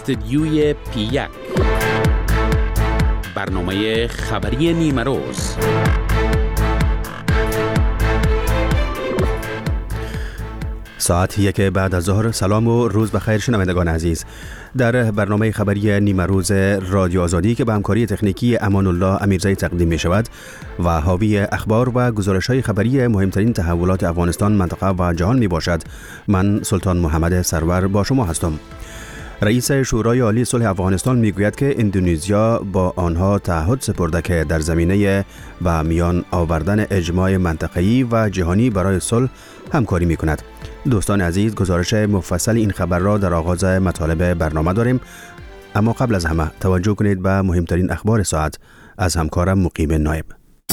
استدیوی P1 برنامه خبری نیمروز. ساعت 1 بعد از ظهر. سلام و روز بخیر شنوندگان عزیز. در برنامه خبری نیمروز رادیو آزادی که به همکاری تکنیکی امان الله امیرزایی تقدیم می شود و حاوی اخبار و گزارش‌های خبری مهمترین تحولات افغانستان، منطقه و جهان می باشد، من سلطان محمد سرور با شما هستم. رئیس شورای عالی صلح افغانستان میگوید که اندونزیا با آنها تعهد سپرده که در زمینه و میان آوردن اجماع منطقه‌ای و جهانی برای صلح همکاری میکند. دوستان عزیز، گزارش مفصل این خبر را در آغاز مطالب برنامه داریم، اما قبل از همه توجه کنید به مهمترین اخبار ساعت از همکارم مقیم نایب.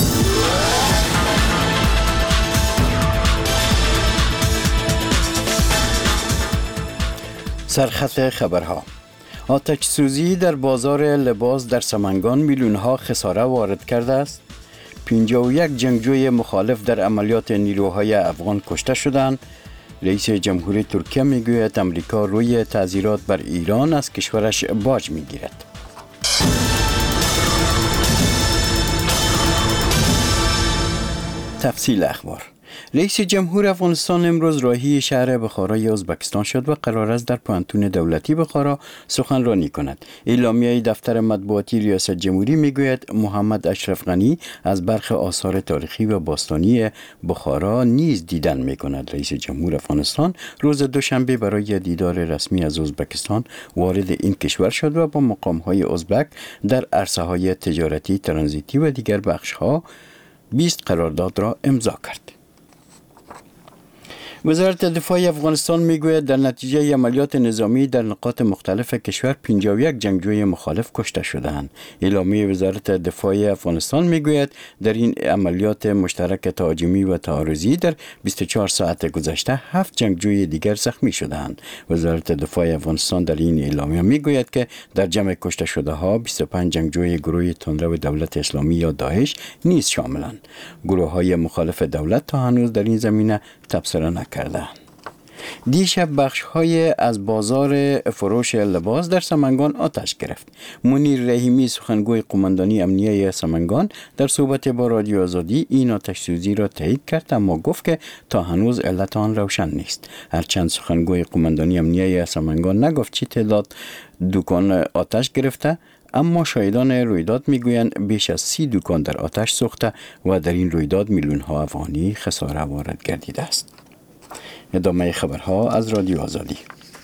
سرخط خبرها: آتش سوزی در بازار لباس در سمنگان میلیون‌ها خساره وارد کرده است. 51 جنگجوی مخالف در عملیات نیروهای افغان کشته شدند. رئیس جمهوری ترکیه میگوید امریکا روی تعزیرات بر ایران از کشورش باج میگیرد. تفصیل اخبار: رئیس جمهور افغانستان امروز راهی شهر بخارای ازبکستان شد و قرار است در پوهنتون دولتی بخارا سخنرانی کند. اعلامیه دفتر مطبوعاتی ریاست جمهوری میگوید محمد اشرف غنی از برخی آثار تاریخی و باستانی بخارا نیز دیدن میکند. رئیس جمهور افغانستان روز دوشنبه برای دیدار رسمی از ازبکستان وارد این کشور شد و با مقام‌های ازبک در عرصه‌های تجارتی، ترانزیتی و دیگر بخش‌ها 20 قرارداد را امضا کرد. وزارت دفاع افغانستان میگوید در نتیجه عملیات نظامی در نقاط مختلف کشور 51 جنگجوی مخالف کشته شدند. اعلامیه وزارت دفاع افغانستان میگوید در این عملیات مشترک تهاجمی و تعارضی در 24 ساعت گذشته 7 جنگجوی دیگر زخمی شدند. وزارت دفاع افغانستان در این اعلامیه میگوید که در جمع کشته شده ها 25 جنگجوی گروه تندرو دولت اسلامی یا داعش نیز شاملند. گروه های مخالف دولت تا هنوز در این زمینه تبصره نکردند. دیشب بخش‌های از بازار فروش لباس در سمنگان آتش گرفت. منیر رحیمی سخنگوی قماندانی امنیه سمنگان در صحبت با رادیو آزادی این آتش سوزی را تایید کرد، اما گفت که تا هنوز علت آن روشن نیست. هرچند سخنگوی قماندانی امنیه سمنگان نگفت چی تعداد دکان آتش گرفته، اما شاهدان رویداد میگویند بیش از 30 دکان در آتش سوخته و در این رویداد میلیون‌ها افغانی خساره وارد گردیده است. ادامه خبرها از رادیو آزادی.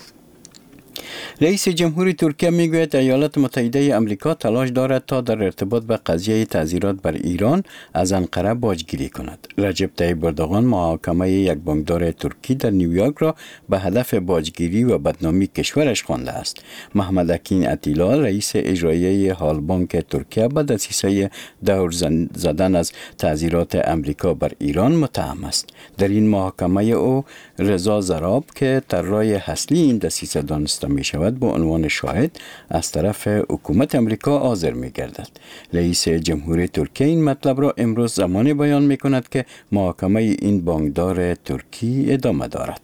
رئیس جمهوری ترکیه میگوید ایالات متحده آمریکا تلاش دارد تا در ارتباط به قضیه تعزیرات بر ایران از انقره باجگیری کند. رجب طیب اردوغان محاکمه یک بانکدار ترکی در نیویورک را به هدف باجگیری و بدنامی کشورش خوانده است. محمد اکین اتیلا رئیس اجرایی هالبانک ترکیه به دسیسه دور زدن از تعزیرات آمریکا بر ایران متهم است. در این محاکمه او رضا زراب که طراح اصلی این دسیسه دانسته می شود به عنوان شاهد از طرف حکومت امریکا حاضر می گردد. رئیس جمهوری ترکیه این مطلب را امروز زمانی بیان می کند که محاکمه این بانکدار ترکی ادامه دارد.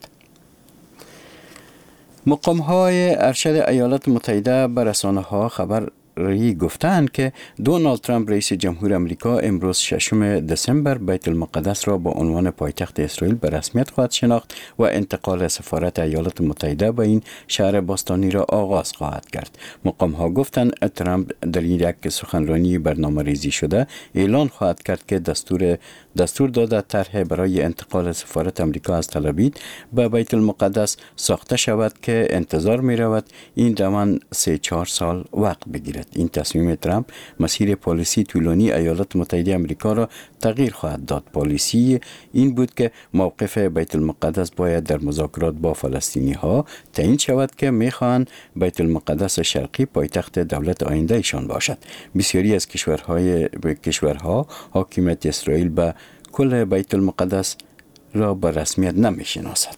مقام‌های ارشد ایالات متحده به رسانه‌ها خبر گفتند که دونالد ترامپ رئیس جمهور آمریکا امروز 6 دسامبر بیت المقدس را با عنوان پایتخت اسرائیل به رسمیت خواهد شناخت و انتقال سفارت ایالات متحده به این شهر باستانی را آغاز خواهد کرد. مقام‌ها گفتند ترامپ در این یک سخنرانی برنامه‌ریزی شده اعلان خواهد کرد که دستور داده طرح برای انتقال سفارت آمریکا از تل آویو به بیت المقدس ساخته شود که انتظار می رود این روند 3-4 سال وقت بگیرد. این تصمیم ترامپ مسیر پالیسی طولانی ایالات متحده آمریکا را تغییر خواهد داد. پالیسی این بود که موقف بیت المقدس باید در مذاکرات با فلسطینی ها تعیین شود که می خواهند بیت المقدس شرقی پایتخت دولت آینده ایشان باشد. بسیاری از کشورها حاکمیت اسرائیل به کل بیت المقدس را به رسمیت نمی شناسد.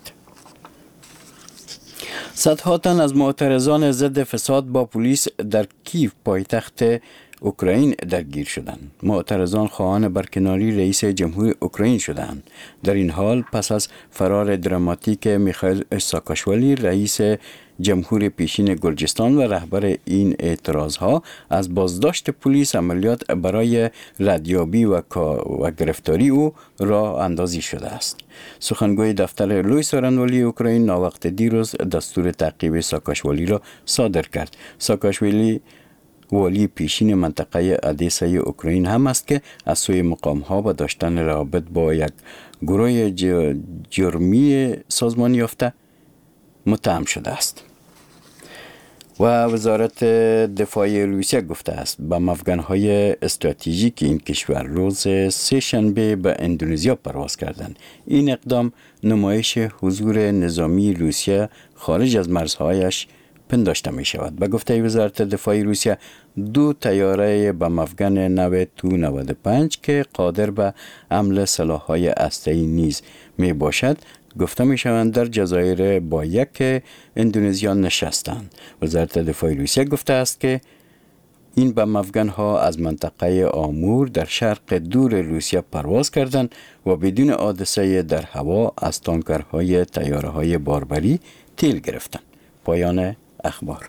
صدها تن از معترضان ضد فساد با پلیس در کیف پایتخت اوکراین درگیر شدند. معترضان خواهان برکناری رئیس جمهور اوکراین شدند. در این حال پس از فرار دراماتیک میخائیل ساکاشویلی رئیس جمهور پیشین گرجستان و رهبر این اعتراضها از بازداشت پلیس عملیات برای ردیابی و گرفتاری او راه اندازی شده است. سخنگوی دفتر لوی سارنوالی اوکراین ناوقت دیروز دستور تعقیب ساکاشویلی را صادر کرد. ساکاشویلی والی پیشین منطقه ادیسای اوکراین هم است که از سوی مقام‌ها و داشتن روابط با یک گروه جرمی سازمان یافته متهم شده است. و وزارت دفاع روسیه گفته است با افغان‌های استراتژیک این کشور روز سه شنبه به اندونزیا پرواز کردند. این اقدام نمایش حضور نظامی روسیه خارج از مرزهایش پنداشته می شود. به گفته وزارت دفاع روسیه 2 طیاره بم افغان نو تو 95 که قادر به حمل سلاح‌های هسته‌ای نیز می باشد گفته می شوند در جزایر بایک اندونزیا نشستند. وزارت دفاع روسیه گفته است که این بم افغان ها از منطقه آمور در شرق دور روسیه پرواز کردند و بدون حادثه در هوا از تانکرهای طیاره های باربری تیل گرفتند. پایان اخبار.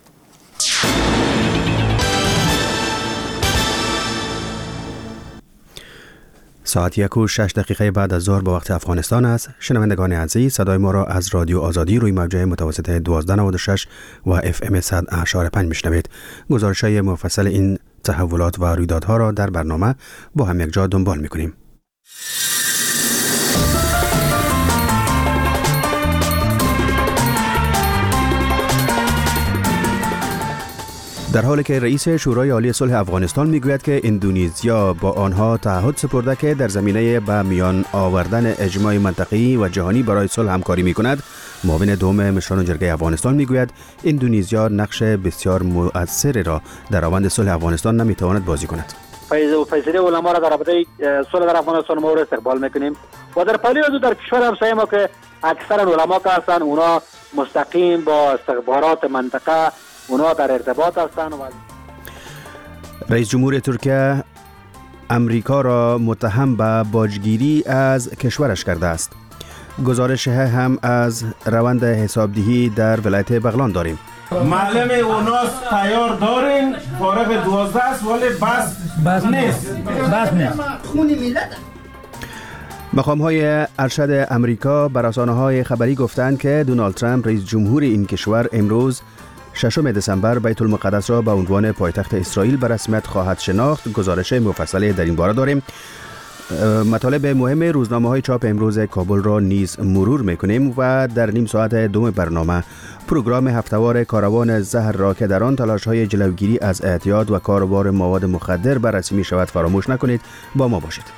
ساعت 1:06 بعد از ظهر به وقت افغانستان است. شنوندگان عزیز، صدای ما را از رادیو آزادی روی موجه متوسط 1296 و FM 100.5 میشنوید. گزارش‌های مفصل این تحولات و رویدادها را در برنامه با هم یک جا دنبال می‌کنیم. در حالی که رئیس شورای عالی صلح افغانستان میگوید که اندونزیا با آنها تعهد سپرده که در زمینه به میان آوردن اجماع منطقه‌ای و جهانی برای صلح همکاری میکند، معاون دوم مشران جرگه افغانستان میگوید اندونزیا نقش بسیار مؤثری را در روند صلح افغانستان نمیتواند بازی کند. فیصله علما را در رابطه صلح در افغانستان ما استقبال میکنیم و در پالی حدود در کشور همسایه ما که اکثر علما که هستند اونا مستقیم با استخبارات منطقه اونا در ارتباط هستند. رئیس جمهور ترکیه امریکا را متهم به باجگیری از کشورش کرده است. گزارش هم از روند حسابدهی در ولایت بغلان داریم. معلم اوناس تیار دارین، فارغ 12 است ولی بس نیست. مقام‌های ارشد امریکا بر رسانه‌های خبری گفتند که دونالد ترامپ رئیس جمهور این کشور امروز 6 دسامبر بیت المقدس را به عنوان پایتخت اسرائیل به رسمیت خواهد شناخت. گزارش مفصلی در این باره داریم. مطالب مهم روزنامه‌های چاپ امروز کابل را نیز مرور می‌کنیم و در نیم ساعت دوم برنامه پروگرام هفته‌وار کاروان زهر را که در آن تلاش‌های جلوگیری از اعتیاد و کاروبار مواد مخدر بررسی می‌شود فراموش نکنید. با ما باشید.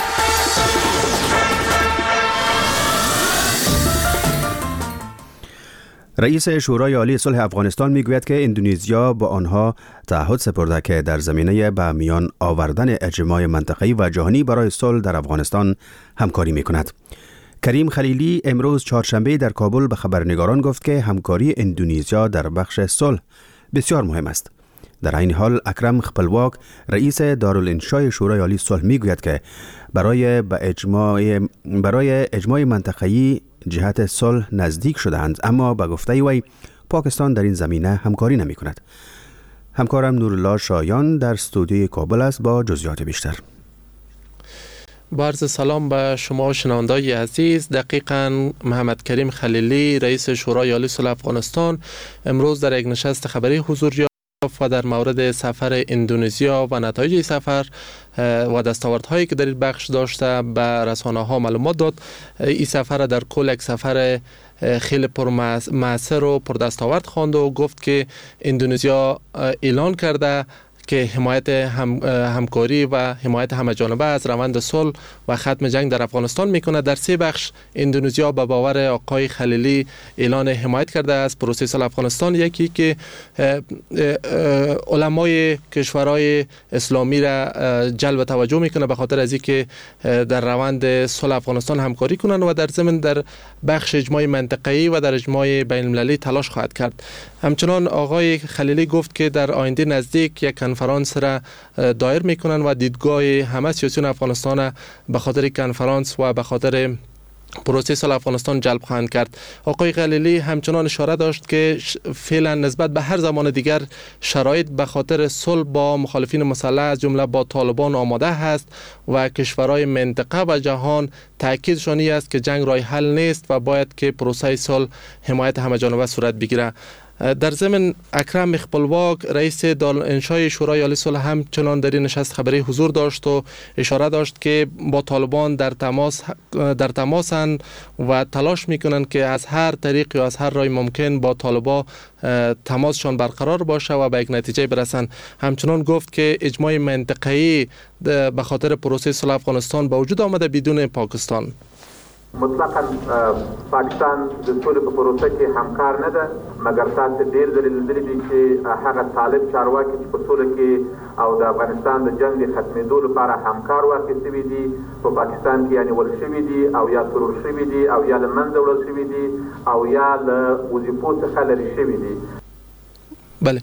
رئیس شورای عالی صلح افغانستان میگوید که اندونزیا با آنها تعهد سپرده که در زمینه به میان آوردن اجماع منطقه‌ای و جهانی برای صلح در افغانستان همکاری میکند. کریم خلیلی امروز چهارشنبه در کابل به خبرنگاران گفت که همکاری اندونزیا در بخش صلح بسیار مهم است. در این حال اکرم خپلواک رئیس دارالانشای شورای عالی صلح میگوید که برای اجماع منطقه‌ای جهت صلح نزدیک شدند، اما به گفته وی پاکستان در این زمینه همکاری نمی کند. همکارم نورالله شایان در استودیوی کابل است با جزئیات بیشتر. با عرض سلام به شما شنوندگان عزیز. دقیقاً محمد کریم خلیلی رئیس شورای عالی صلح افغانستان امروز در یک نشست خبری حضور یافت و در مورد سفر اندونزیا و نتایج سفر و دستاوردهایی که در این بخش داشته به رسانه‌ها معلومات داد. این سفر در کل یک سفر خیلی پرمؤثر و پردستاورد خواند و گفت که اندونزیا اعلان کرده که حمایت همکاری و حمایت همه‌جانبه از روند صلح و ختم جنگ در افغانستان میکنه. در 3 بخش اندونزیا به باور آقای خلیلی اعلان حمایت کرده از پروسه صلح افغانستان. یکی که علمای کشورهای اسلامی را جلب توجه میکنه به خاطر از اینکه در روند صلح افغانستان همکاری کنند و در ضمن در بخش اجماع منطقه‌ای و در اجماع بین المللی تلاش خواهد کرد. همچنان آقای خلیلی گفت که در آینده نزدیک یک کنفرانس را دایر میکنن و دیدگاه همه سیاسیون افغانستان به خاطر کنفرانس و به خاطر پروسه صلح افغانستان جلب خواهند کرد. آقای خلیلی همچنان اشاره داشت که فعلا نسبت به هر زمان دیگر شرایط به خاطر صلح با مخالفین مسلح از جمله با طالبان آماده است و کشورهای منطقه و جهان تاکیدشان است که جنگ راه حل نیست و باید که پروسه صلح حمایت همه‌جانبه صورت بگیرد. در ضمن اکرم اخپلواک رئیس دارالانشای شورای عالی صلح همچنان در این نشست خبری حضور داشت و اشاره داشت که با طالبان در تماسند و تلاش میکنند که از هر طریق یا از هر راه ممکن با طالبان تماسشان برقرار باشه و به یک نتیجه برسند. همچنان گفت که اجماع منطقه‌ای به خاطر پروسه صلح افغانستان به وجود آمده بدون پاکستان. مطلقاً پاکستان د ټولو په پروسه کې همکار نه ده، مګر تاسو ډېر ځلې لیدلي دي چې هغه طالب چارواکي چې په سوله کې او د افغانستان د جنګ د ختمېدو لپاره همکار واخیستي دي په پاکستان کې یعنې ول شوي دي او یا ترور شوي دي او یا له منځه وړل شوي دي او یا له وظیفو څخه لرې شوي دي. بله،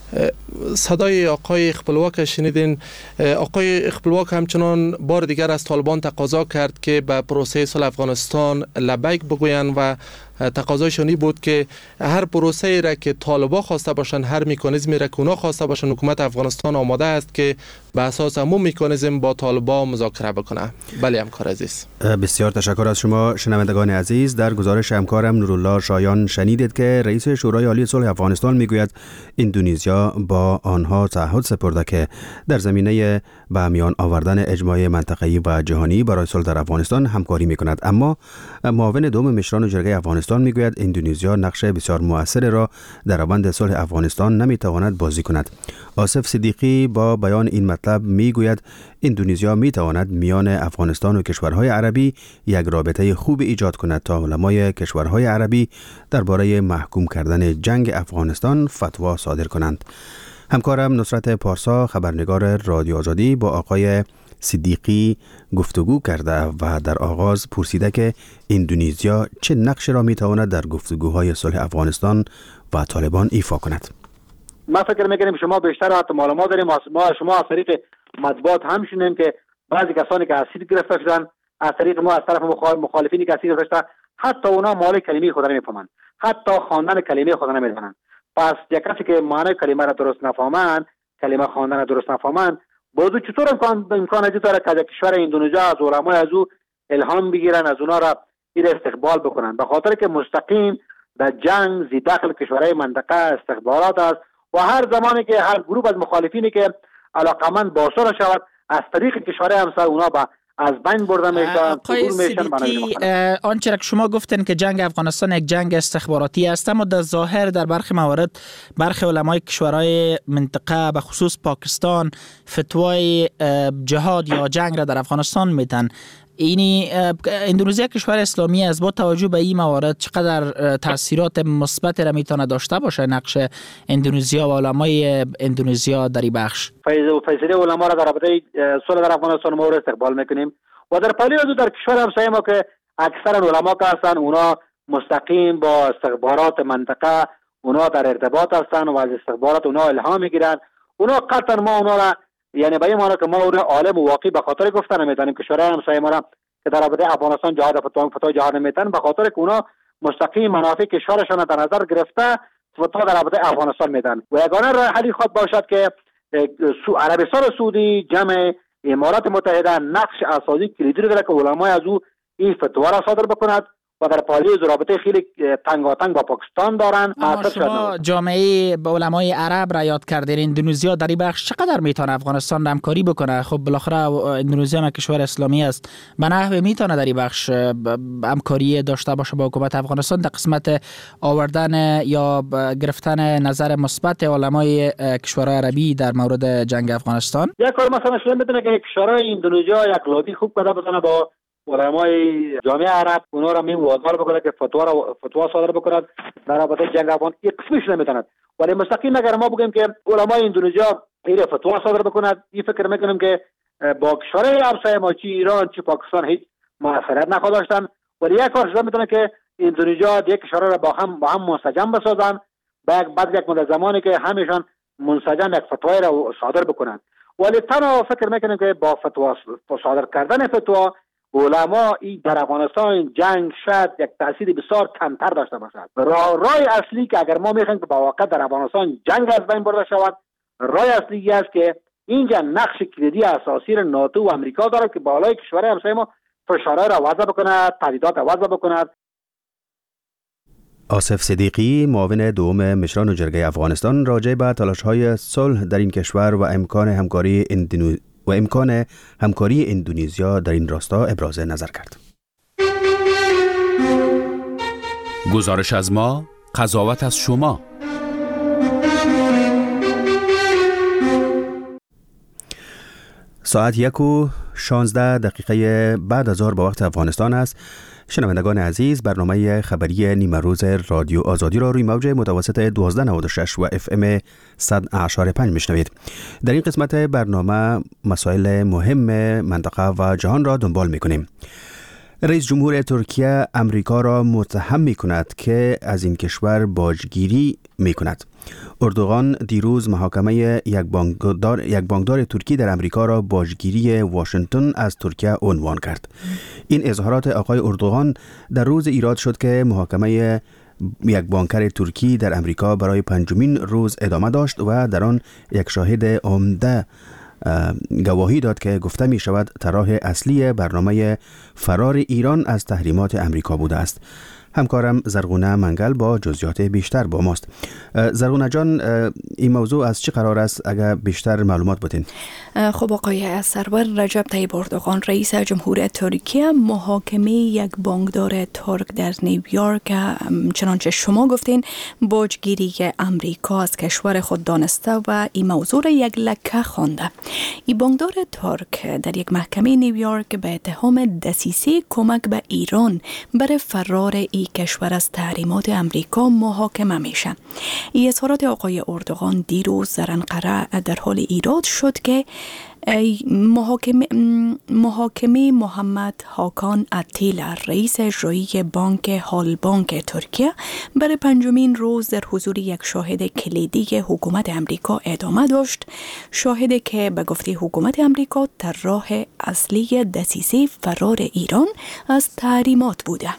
صدای آقای اخپلواک شنیدین. آقای اخپلواک همچنان بار دیگر از طالبان تقاضا کرد که به پروسه صلح افغانستان لبیک بگویند و تقاضایشانی بود که هر پروسه‌ای را که طالبان خواسته باشند، هر مکانیزمی را که اونا خواسته باشند، حکومت افغانستان آماده است که به اساس همون مکانیزم با طالبان مذاکره بکنه. بله همکار عزیز، بسیار تشکر از شما شنوندگان عزیز. در گزارش همکارم نورالله شایان شنیدید که رئیس شورای عالی صلح افغانستان میگوید اندونزیا با آنها تعهد سپرده که در زمینه به میان آوردن اجماع منطقه‌ای و جهانی برای صلح در افغانستان همکاری میکند. اما معاون دوم مشران جرگه افغانستان میگوید اندونزیا نقش بسیار مؤثر را در روند صلح افغانستان نمیتواند بازی کند. آصف صدیقی با بیان این مطلب میگوید اندونزیا میتواند میان افغانستان و کشورهای عربی یک رابطه خوب ایجاد کند تا علمای کشورهای عربی درباره محکوم کردن جنگ افغانستان فتوا صادر کنند. همکارم نصرت پارسا خبرنگار رادیو آزادی با آقای صدیقی گفتگو کرده و در آغاز پرسیده که اندونزیا چه نقشی را میتواند در گفتگوهای صلح افغانستان و طالبان ایفا کند. ما فکر میکنیم شما بیشتر حتی معلومات داریم، شما از طریق مطبوعات هم شنیدیم که بعضی کسانی که اسیر گرفته شدن از طریق ما از طرف مخالفینی که اسیر گرفته، حتی اونا معنی کلمه خود نمیفهمند، حتی خواندن کلمه خود نمیدونن. پس یک کسی که معنی کلمه را درست نفهمند، کلمه خواندن را درست نفهمند، بازو چطور امکان وجود داره که از کشور اندونزیا از علمای از او الهام بگیرن، از اونا را این استقبال بکنن؟ به خاطر که مستقیم در جنگ زی داخل کشورهای منطقه استخبارات است و هر زمانی که هر گروه از مخالفینی که علاقمند با صلح شود از طریق کشورهای همسایه اونا با از بین برده میشن. آقای صدیقی، آنچه که شما گفتن که جنگ افغانستان یک جنگ استخباراتی است، اما در ظاهر در برخی موارد برخی علمای کشورهای منطقه به خصوص پاکستان فتوای جهاد یا جنگ را در افغانستان میدن. اینی اندونزیا کشور اسلامی است، با توجه به این موارد چقدر تاثیرات مثبت را میتونه داشته باشه نقش اندونزیا و علمای اندونزیا در این بخش؟ فیصله علما را در رابطه صلح در افغانستان ما استقبال میکنیم و در پالی از در کشور همسایه ما که اکثر علما که هستن اونا مستقیم با استخبارات منطقه اونا در ارتباط هستن و از استخبارات اونا الهام میگیرن. اونا قطعا ما اونا را یعنی به این معنی که ما اون عالم و واقعی به خاطر گفتن نمیتونیم که شورای همسایه ما را که در رابطه افغانستان جهاد فتوا جهاد نمیتن، به خاطر که اونا مستقیم منافع کشورشان در نظر گرفته فتوا در رابطه افغانستان میدن و یگانه راه حلی خود باشد که عربستان سعودی جمع امارات متحده نقش اساسی کلیدی داره که علمای از او این فتوا را صادر بکند و در پالی رابطه خیلی تنگاتنگ با پاکستان دارن. اما شما جامعه با علمای عرب را یاد کردین، اندونزیا در این بخش چقدر میتونه افغانستان همکاری بکنه؟ خب بالاخره اندونزیا هم کشور اسلامی است، به نحوی میتونه در این بخش همکاری داشته باشه با حکومت افغانستان در قسمت آوردن یا گرفتن نظر مثبت علمای کشورهای عربی در مورد جنگ افغانستان؟ یک کار مثلا شما میتونه که کشورهای اندونزیا یک لابی خوب پیدا بکنه با علمای جامعه عرب، اونا را وادار بکنه که فتوا صادر بکنند در رابطه جنگ افغان. این قسمش نمیتوند، ولی مستقیم اگر ما بگیم که علمای اندونزیا این فتوا صادر بکند، این فکر میکنیم که با کشورهای همسایه ما چی ایران چی پاکستان هیچ موثریت نخواهد داشتن. ولی یک کار شده میتونه که اندونزیا یک کشورها را با هم منسجم بسازن، بعد یک مدت زمانی که همیشان منسجم یک فتوای را صادر بکنند. ولی تنها فکر میکنیم که با فتوا صادر کردن فتوا علما در افغانستان جنگ شاید یک تاثیر بسیار کمتر داشته باشد. راه اصلی که اگر ما میخوایم که با واقع در افغانستان جنگ از بین برده شود، راه اصلی است که اینجا نقش کلیدی اساسی را ناتو و امریکا داره که بالای کشورهای همسایه ما فشارهای را وضع بکند، تهدیدات را وضع بکند. آصف صدیقی، معاون دوم مشران جرگه افغانستان، راجع به تلاش‌های صلح در این کشور و امکان همکاری اندونزیا در این راستا ابراز نظر کرد. گزارش از ما، قضاوت از شما. ساعت 1:16 بعد از ظهر به وقت افغانستان است. شنوندگان عزیز، برنامه خبری نیمه روز رادیو آزادی را روی موج متوسط 1296 و FM 100.5 میشنوید. در این قسمت برنامه مسائل مهم منطقه و جهان را دنبال میکنیم. رئیس جمهور ترکیه امریکا را متهم میکند که از این کشور باجگیری میکند. اردوغان دیروز محاکمه یک بانکدار ترکی در امریکا را باجگیری واشنگتن از ترکیه عنوان کرد. این اظهارات آقای اردوغان در روز ایراد شد که محاکمه یک بانکر ترکی در امریکا برای 5مین روز ادامه داشت و در آن یک شاهد عمده گواهی داد که گفته می شود طراح اصلی برنامه فرار ایران از تحریمات امریکا بوده است. همکارم زرغونه منگل با جزئیات بیشتر با ماست. زرغونه جان، این موضوع از چه قرار است اگر بیشتر معلومات بتین؟ خب آقای سرور، رجب طیب اردوغان رئیس جمهور ترکیه محاکمه یک بانکدار ترک در نیویورک، چنانچه شما گفتین، باجگیری امریکا از کشور خود دانسته و این موضوع را یک لکه خوانده. این بانکدار ترک در یک محکمه نیویورک به اتهام دسیسه کمک به ایران برای فرار این کشور از تحریمات امریکا محاکمه میشه. این اظهارات آقای اردوغان دیروز در انقره در حال ایراد شد که محاکمه محمد هاکان اتیلا، رئیس اجرایی بانک هالبانک ترکیه، برای 5مین روز در حضور یک شاهد کلیدی حکومت امریکا ادامه داشت. شاهدی که به گفته حکومت امریکا طراح اصلی دسیسه فرار ایران از تحریمات بوده.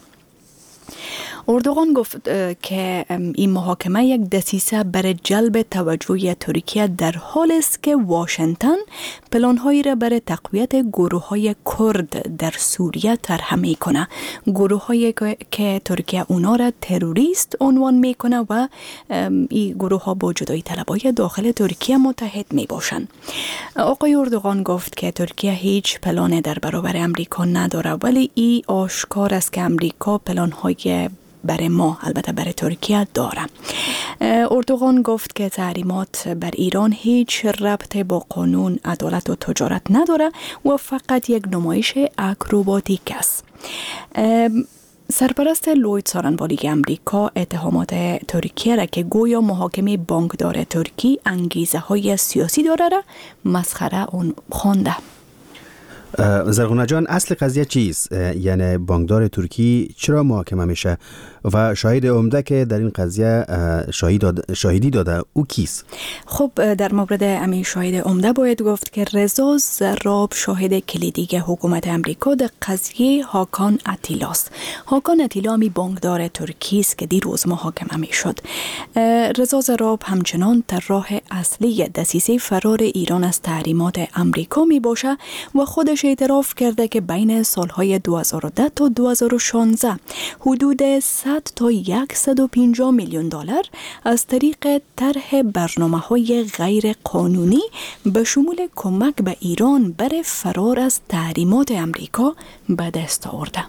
اردوغان گفت که این محاکمه یک دسیسه برای جلب توجه ترکیه در حال است که واشنگتن پلان‌هایی را برای تقویت گروه‌های کرد در سوریه طرح می‌کنه، گروه‌هایی که ترکیه اونا را تروریست عنوان می‌کنه و این گروه‌ها با جدایی طلبای داخل ترکیه متحد می‌باشند. آقای اردوغان گفت که ترکیه هیچ پلان در برابر امریکا نداره، ولی این آشکار است که امریکا پلان‌های برای ما، البته برای ترکیه، داره. اردوغان گفت که تحریمات بر ایران هیچ ربط با قانون، عدالت و تجارت نداره و فقط یک نمایش اکروباتیک است. سرپرست لوید سارنوالی امریکا اتهامات ترکیه را که گویا محاکمه بانکدار ترکی انگیزه های سیاسی داره را مسخره خوانده. زرغونه جان، اصل قضیه چیست؟ یعنی بانکدار ترکی چرا محاکمه میشه و شاهد عمده که در این قضیه شاهدی داده او کیست؟ خب در مورد همین شاهد عمده باید گفت که رضا زراب شاهد کلیدی حکومت امریکا در قضیه هاکان اتیلا است. هاکان اتیلا می بانکدار ترکی است که دیروز محاکمه میشد. رضا زراب همچنان طراح اصلی دسیسه فرار ایران از تحریمات امریکا می باشه و خودش اعتراف کرده که بین سالهای 2010 تا 2016 حدود 100 تا 150 میلیون دلار از طریق طرح برنامه‌های غیر قانونی به شمول کمک به ایران برای فرار از تحریمات امریکا به دست آورده.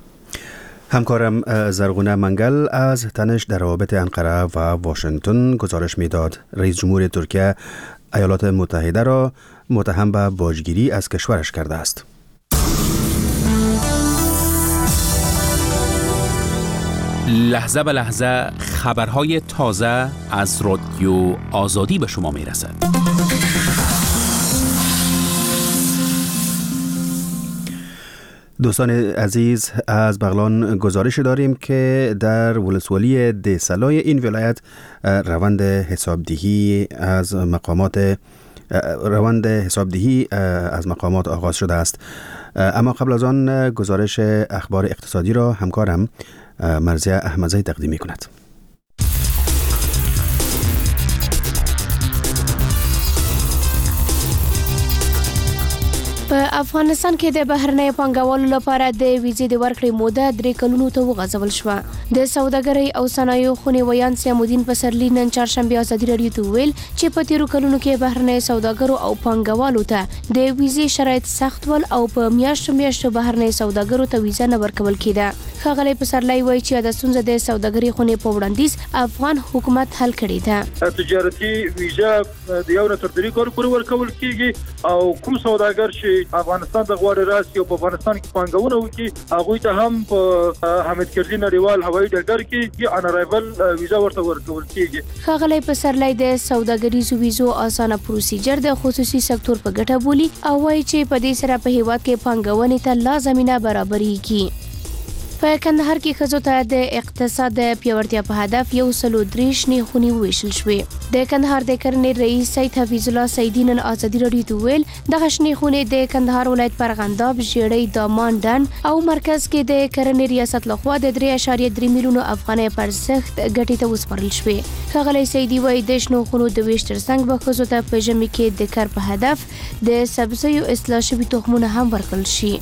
همکارم زرغونه منگل از تنش در روابط انقره و واشنگتن گزارش میداد. رئیس جمهور ترکیه ایالات متحده را متهم به باجگیری از کشورش کرده است. لحظه به لحظه خبرهای تازه از رادیو آزادی به شما میرسد. دوستان عزیز، از بغلان گزارش داریم که در ولسوالی دهسلای این ولایت روند حسابدهی از مقامات آغاز شده است. اما قبل از آن گزارش اخبار اقتصادی را همکارم مرزیه احمدزی تقدیم می‌کند. په افغانستان کې د بهرنۍ پانګوالو لپاره د ویزې د ورکړې موده 3 کلونو ته وغځول شوه. د سوداګرۍ او صنایعو خونې ویان سیمودین پسرلی نن چهارشنبه ازادي راډیو ته ویل چې په تیرو کلونو کې بهرنۍ سوداګرو او پانګوالو ته د ویزې شرایط سخت ول او په میاشتو بهرنۍ سوداګرو ته ویزه نه ورکول کېده. ښاغلی پسرلی وایي چې د ستونزه د سوداګرۍ خونې په وړاندیز افغان حکومت حل کړې ده. تجارتي ویزه د یو نه تر 3 کال پورې ورکول کېږي او کوم سوداګر چې افغانستان ته غواړي راسي او په افغانستان کې پانګونه وکړي هغه ته هم په حامد کرزي نړیوال هوایي ډګر کې ان ارایول ویزا ورته ورکول کېږي. ښاغلی پسرلی د سوداګریزو ویزو اسانه پروسیجر د خصوصي سکتور په ګټه بولي او وایي چې په دې سره په هیواد کې پانګونې ته لا زمینه برابرېږي. په کندهار کې ښځو ته د اقتصاد د پیاوړتیا په هدف 103 خونې وویشل شوې. د کندهار د کرنې رئیس سید حفیظ الله سیدی نن ازادي راډیو ته ویل دغه شنې خونې د کندهار ولایت پرغنداب، ژیړۍ، دامان، ډن او مرکز کې د کرنې ریاست لخوا د 3.3 میلیونو افغانۍ پر ارزښت ګټې ته وسپارل شوې. ښاغلی سیدی وایي د شنو خونو د ویش ترڅنګ به ښځو ته په ژمي کې د کار په هدف د سبزیو اصلاح شوي تخمونه هم ورکړل شي.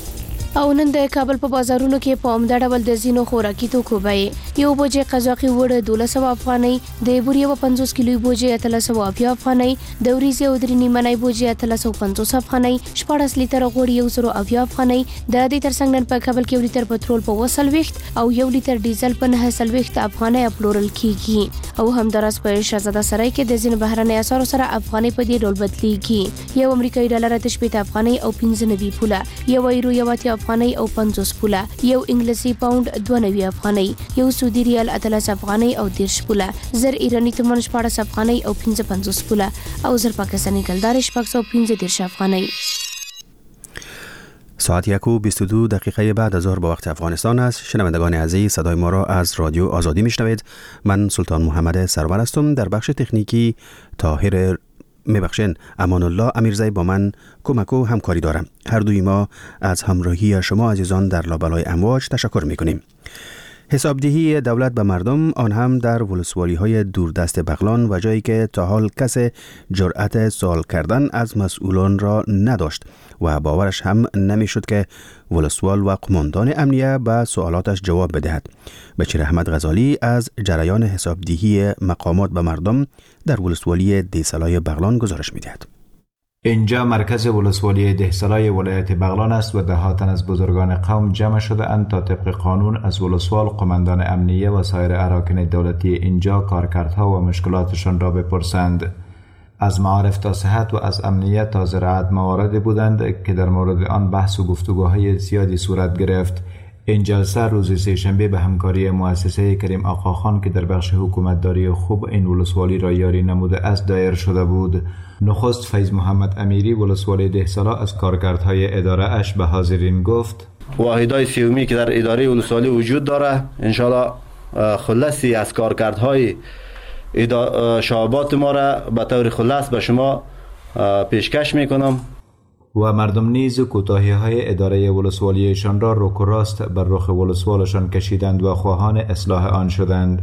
او نن د کابل په بازارونو کې په عمده ډول د زینو خوراکي توکو بیې یو بوجي قزاقي وړ 1200 افغانۍ، د بوري 50 کیلو بوجي 380 افغانۍ، د وریځې او درې نیمه بوجي 350 افغانۍ، 14 لیتر غوړي 180 افغانۍ. د دې ترڅنګ نن په کابل کې 1 لیتر پټرول په 200 او 1 لیتر ډیزل په 900 افغانۍ پلورل کیږي. او همدارس په شهزاده سرای کې د زین بهرنۍ اسعارو سره افغانۍ په دې ډول بدلیږي. یو امریکایي ډالر 18 افغانۍ او 15 پوله، یو یورو 80 افغانۍ او 50 پوله، یو انګلیسي پاوند 92 افغانۍ، یو سعودي ریال 13 افغانۍ او 30 پوله، زر ایرانی تومان 14 افغانۍ او 55 پوله او زر پاکستانی کلدار 615 افغانۍ. ساعت 1:22 دقیقه بعد از ظهر به وقت افغانستان است. شنوندگان عزیز، صدای ما را از رادیو آزادی میشنوید. من سلطان محمد سرور هستم. در بخش تکنیکی طاهر میبخشین امان الله امیرزی با من کمک و همکاری دارم. هر دوی ما از همراهی شما عزیزان در لابلای امواج تشکر میکنیم. حسابدهی دولت به مردم، آن هم در ولسوالی های دوردست بغلان و جایی که تا حال کس جرأت سوال کردن از مسئولان را نداشت و باورش هم نمیشد که ولسوال و قماندان امنیه به سوالاتش جواب بدهد. بشیر احمد غزالی از جریان حسابدهی مقامات به مردم در ولسوالی دیسلای بغلان گزارش میدهد. اینجا مرکز ولسوالی دهسلای ولایت بغلان است و دهاتن از بزرگان قوم جمع شده اند تا طبق قانون از ولسوال، قماندان امنیه و سایر اراکین دولتی اینجا کارکردها و مشکلاتشان را بپرسند. از معارف تا صحت و از امنیت تا زراعت مواردی بودند که در مورد آن بحث و گفتگوهای زیادی صورت گرفت. این جلسه روز سه‌شنبه به همکاری مؤسسه کریم آقاخان که در بخش حکومتداری خوب این ولسوالی را یاری نموده است دایر شده بود. نخست فیض محمد امیری ولسوالی دهسالا از کارکردهای اداره اش به حاضرین گفت: واحدهای سیومی که در اداره ولسوالی وجود داره، انشالله خلاصی از کارکردهای شعبات ما را به طور خلاص به شما پیشکش میکنم. و مردم نیز کوتاهی‌های اداره ولسوالیشان را رک و راست بر رخ ولسوالشان کشیدند و خواهان اصلاح آن شدند.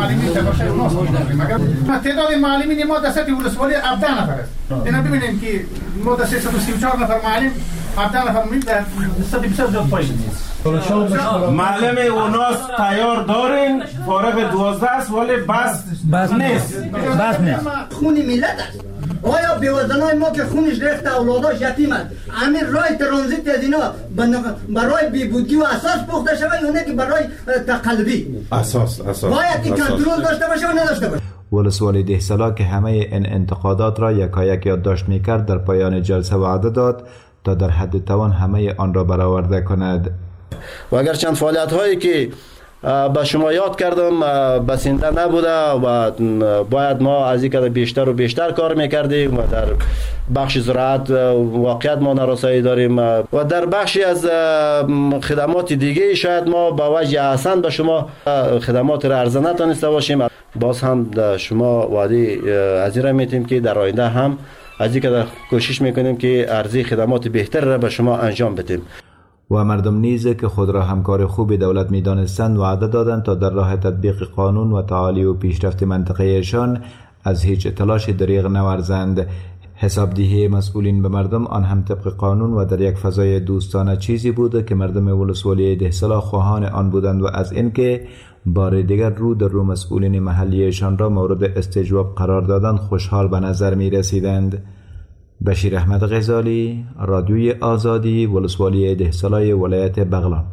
تعداد معلمین ما در سطح ولسوالی 17 نفر است. اینا ببینیم که ما در 334 نفر معلم 17 نفر می در سطح بسیار زیاد پایین است. معلم اوناس تیار دارین، فارغ 12 است ولی بس نیست. خون ملت است. آیا بیوزنای ما که خونش ریخته اولاداش یتیم است، همین راه ترانزیت از اینا برای بیبودگی و اساس پخته شود یا نه که برای تقلبی؟ اساس باید این کنترل داشته باشه و نداشته باشه. ولسوالی دهسالا که همه این انتقادات را یکایک یادداشت می‌کرد در پایان جلسه وعده داد تا در حد توان همه آن را برآورده کند. و اگر چند فعالیت هایی که به شما یاد کردم بسنده نبوده و باید ما از این که بیشتر و بیشتر کار میکردیم و در بخش زراعت واقعیت ما نارسایی داریم و در بخشی از خدمات دیگه شاید ما با وجه احسن به شما خدمات را عرضه نتونسته باشیم. باز هم شما وعده از این را میتیم که در آینده هم از این کوشش میکنیم که عرضه خدمات بهتر را به شما انجام بدیم. و مردم نیز که خود را همکار خوب دولت می‌دانستند وعده دادند تا در راه تطبیق قانون و تعالی و پیشرفت منطقه‌شان از هیچ تلاش دریغ نورزند. حسابدهی مسئولین به مردم آن هم طبق قانون و در یک فضای دوستانه چیزی بوده که مردم ولسوالی دهسلا خواهان آن بودند و از اینکه بار دیگر رو در رو مسئولین محلیشان را مورد استجواب قرار دادند خوشحال به نظر می رسیدند. بشیر احمد غزالی، رادیوی آزادی، ولسوالی دهسلای ولایت بغلان.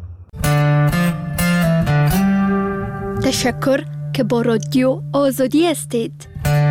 تشکر که با رادیو آزادی هستید.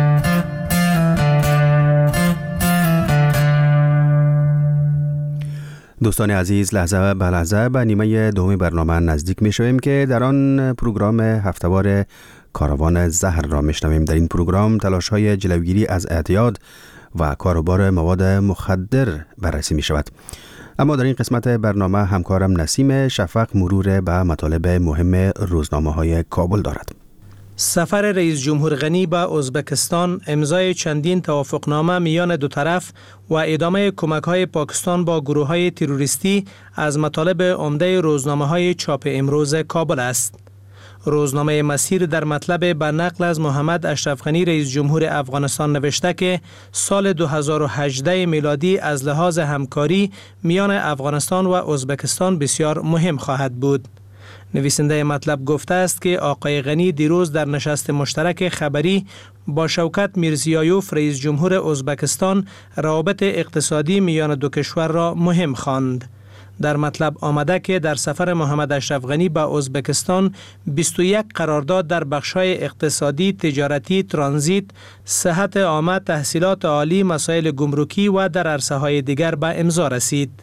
دوستان عزیز، لحظه به لحظه به نیمه دوم برنامه نزدیک می شویم که در آن پروگرام هفتهوار کاروان زهر را می شنویم. در این پروگرام تلاش های جلوگیری از اعتیاد و کاروبار مواد مخدر بررسی می شود. اما در این قسمت برنامه همکارم نسیم شفق مرور به مطالب مهم روزنامه های کابل دارد. سفر رئیس جمهور غنی به ازبکستان، امضای چندین توافقنامه میان دو طرف و ادامه کمک‌های پاکستان با گروه‌های تروریستی از مطالب عمده روزنامه‌های چاپ امروز کابل است. روزنامه مسیر در مطلب به نقل از محمد اشرف غنی رئیس جمهور افغانستان نوشته که سال 2018 میلادی از لحاظ همکاری میان افغانستان و ازبکستان بسیار مهم خواهد بود. نویسنده مطلب گفته است که آقای غنی دیروز در نشست مشترک خبری با شوکت میرزیایوف رئیس جمهور ازبکستان روابط اقتصادی میان دو کشور را مهم خواند. در مطلب آمده که در سفر محمد اشرف غنی به ازبکستان 21 قرارداد در بخش‌های اقتصادی، تجارتی، ترانزیت، صحت عامه، تحصیلات عالی، مسائل گمرکی و در عرصه‌های دیگر به امضا رسید.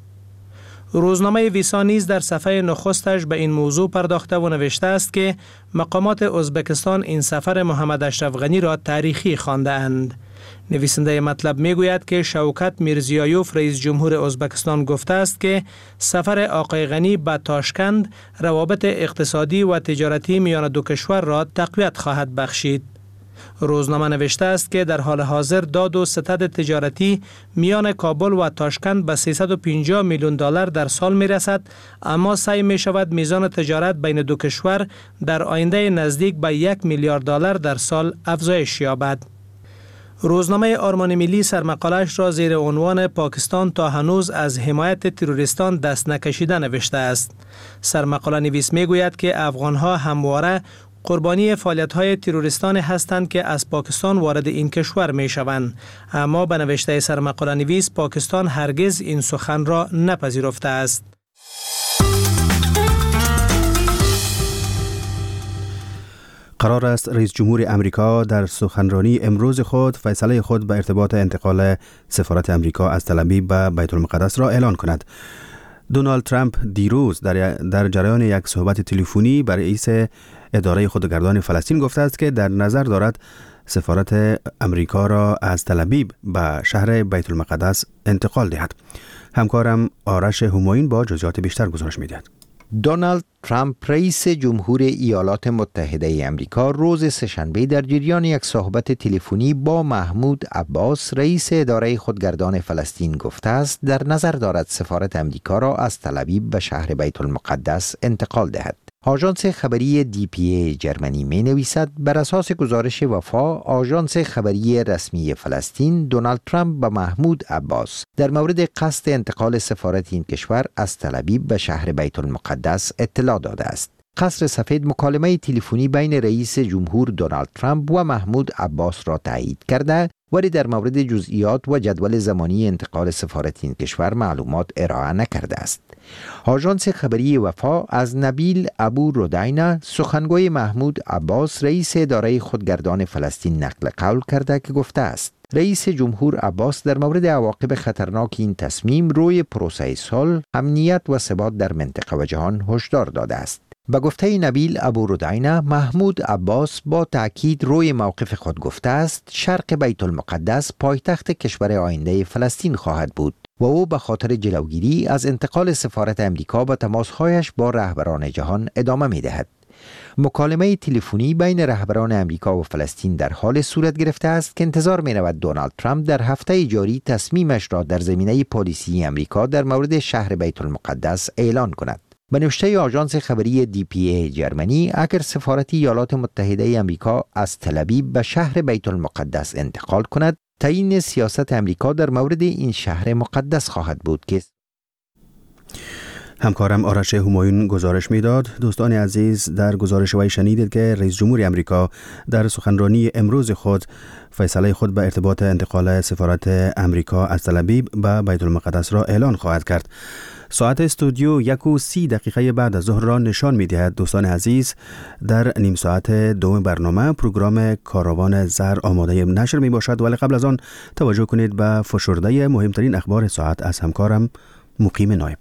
روزنامه ویسا نیز در صفحه نخستش به این موضوع پرداخته و نوشته است که مقامات ازبکستان این سفر محمد اشرف غنی را تاریخی خوانده اند. نویسنده مطلب میگوید که شوکت میرزیایوف رئیس جمهور ازبکستان گفته است که سفر آقای غنی به تاشکند روابط اقتصادی و تجارتی میان دو کشور را تقویت خواهد بخشید. روزنامه نوشته است که در حال حاضر داد و ستد تجارتی میان کابل و تاشکند به 350 میلیون دلار در سال می رسد، اما سعی می شود میزان تجارت بین دو کشور در آینده نزدیک به 1 میلیارد دلار در سال افزایش یابد. روزنامه آرمان ملی سرمقاله‌اش را زیر عنوان پاکستان تا هنوز از حمایت تروریستان دست نکشیده نوشته است. سرمقاله نویس می گوید که افغانها همواره قربانی فعالیت‌های تروریستان هستند که از پاکستان وارد این کشور می‌شوند، اما به نوشته سرمقاله نویس پاکستان هرگز این سخن را نپذیرفته است. قرار است رئیس جمهور امریکا در سخنرانی امروز خود فیصله خود به ارتباط انتقال سفارت امریکا از تل‌آویو به بیت المقدس را اعلان کند. دونالد ترامپ دیروز در جریان یک صحبت تلفنی با رئیس اداره خودگردان فلسطین گفته است که در نظر دارد سفارت امریکا را از تل‌آویو به شهر بیت المقدس انتقال دهد. همکارم آرش همایون با جزئیات بیشتر گزارش می‌دهد. دونالد ترامپ رئیس جمهور ایالات متحده امریکا روز سه‌شنبه در جریان یک صحبت تلفنی با محمود عباس رئیس اداره خودگردان فلسطین گفته است در نظر دارد سفارت امریکا را از تل‌آویو به شهر بیت المقدس انتقال دهد. آژانس خبری DPA جرمنی می نویسد بر اساس گزارش وفا آژانس خبری رسمی فلسطین دونالد ترامپ به محمود عباس در مورد قصد انتقال سفارت این کشور از تل‌آویو به شهر بیت المقدس اطلاع داده است. قصر سفید مکالمه تلفنی بین رئیس جمهور دونالد ترامپ و محمود عباس را تایید کرده ولی در مورد جزئیات و جدول زمانی انتقال سفارت این کشور معلومات ارائه نکرده است. آژانس خبری وفا از نبیل ابو روداینا سخنگوی محمود عباس رئیس اداره خودگردان فلسطین نقل قول کرده که گفته است رئیس جمهور عباس در مورد عواقب خطرناک این تصمیم روی پروسه صلح، امنیت و ثبات در منطقه و جهان هشدار داده است. به گفته نبیل ابو روداینا، محمود عباس با تأکید روی موقف خود گفته است شرق بیت المقدس پایتخت کشور آینده فلسطین خواهد بود و او به خاطر جلوگیری از انتقال سفارت امریکا به تماسهایش با رهبران جهان ادامه می دهد. مکالمه تلفنی بین رهبران امریکا و فلسطین در حال صورت گرفته است که انتظار می‌رود دونالد ترامپ در هفته جاری تصمیمش را در زمینه پالیسی امریکا در مورد شهر بیت المقدس اعلان کند. به نوشته آژانس خبری DPA جرمنی، اگر سفارت ایالات متحده امریکا از تل‌آویو به شهر بیت المقدس انتقال کند، تعیین سیاست امریکا در مورد این شهر مقدس خواهد بود که همکارم آرش همایون گزارش میداد. دوستان عزیز، در گزارش وی شنیدید که رئیس جمهور امریکا در سخنرانی امروز خود فیصله خود به ارتباط انتقال سفارت امریکا از تل‌آویو به بیت المقدس را اعلان خواهد کرد. ساعت استودیو 1:30 بعد از ظهر را نشان می‌دهد. دوستان عزیز، در نیم ساعت دوم برنامه پروگرام کاروان زهر آماده نشر می باشد، ولی قبل از آن توجه کنید به فشرده مهمترین اخبار ساعت از همکارم مقیم نایب.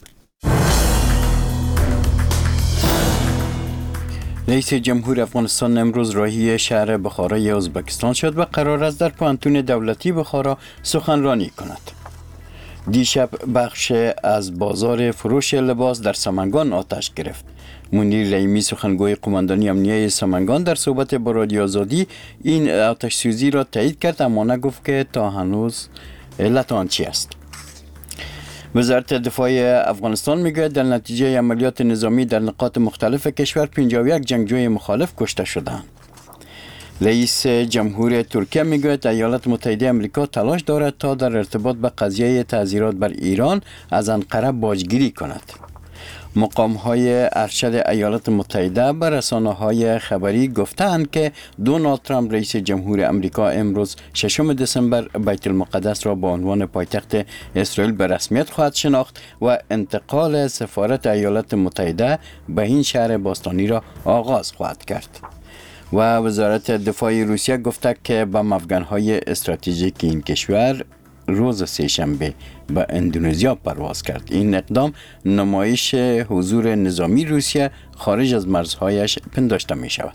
رئیس جمهور افغانستان امروز راهی شهر بخارای ازبکستان شد و قرار است در پانتون دولتی بخارا سخنرانی کند. دیشب بخش از بازار فروش لباس در سمنگان آتش گرفت. منیر لیمی سخنگوی قماندانی امنیه سمنگان در صحبت با رادیو آزادی این آتش سوزی را تایید کرد، اما نگفت که تا هنوز علت آن چی است. وزارت دفاع افغانستان میگوید در نتیجه عملیات نظامی در نقاط مختلف کشور 51 جنگجوی مخالف کشته شدند. رئیس جمهور ترکیه میگوید ایالات متحده آمریکا تلاش دارد تا در ارتباط به قضیه تعزیرات بر ایران از انقره باجگیری کند. مقام‌های ارشد ایالات متحده به رسانه‌های خبری گفتند که دونالد ترامپ رئیس جمهور آمریکا امروز 6 دسامبر بیت المقدس را به عنوان پایتخت اسرائیل به رسمیت خواهد شناخت و انتقال سفارت ایالات متحده به این شهر باستانی را آغاز خواهد کرد. و وزارت دفاع روسیه گفته که با افغان‌های استراتژیک این کشور روز سه‌شنبه به اندونزیا پرواز کرد. این اقدام نمایش حضور نظامی روسیه خارج از مرزهایش پنداشته می شود.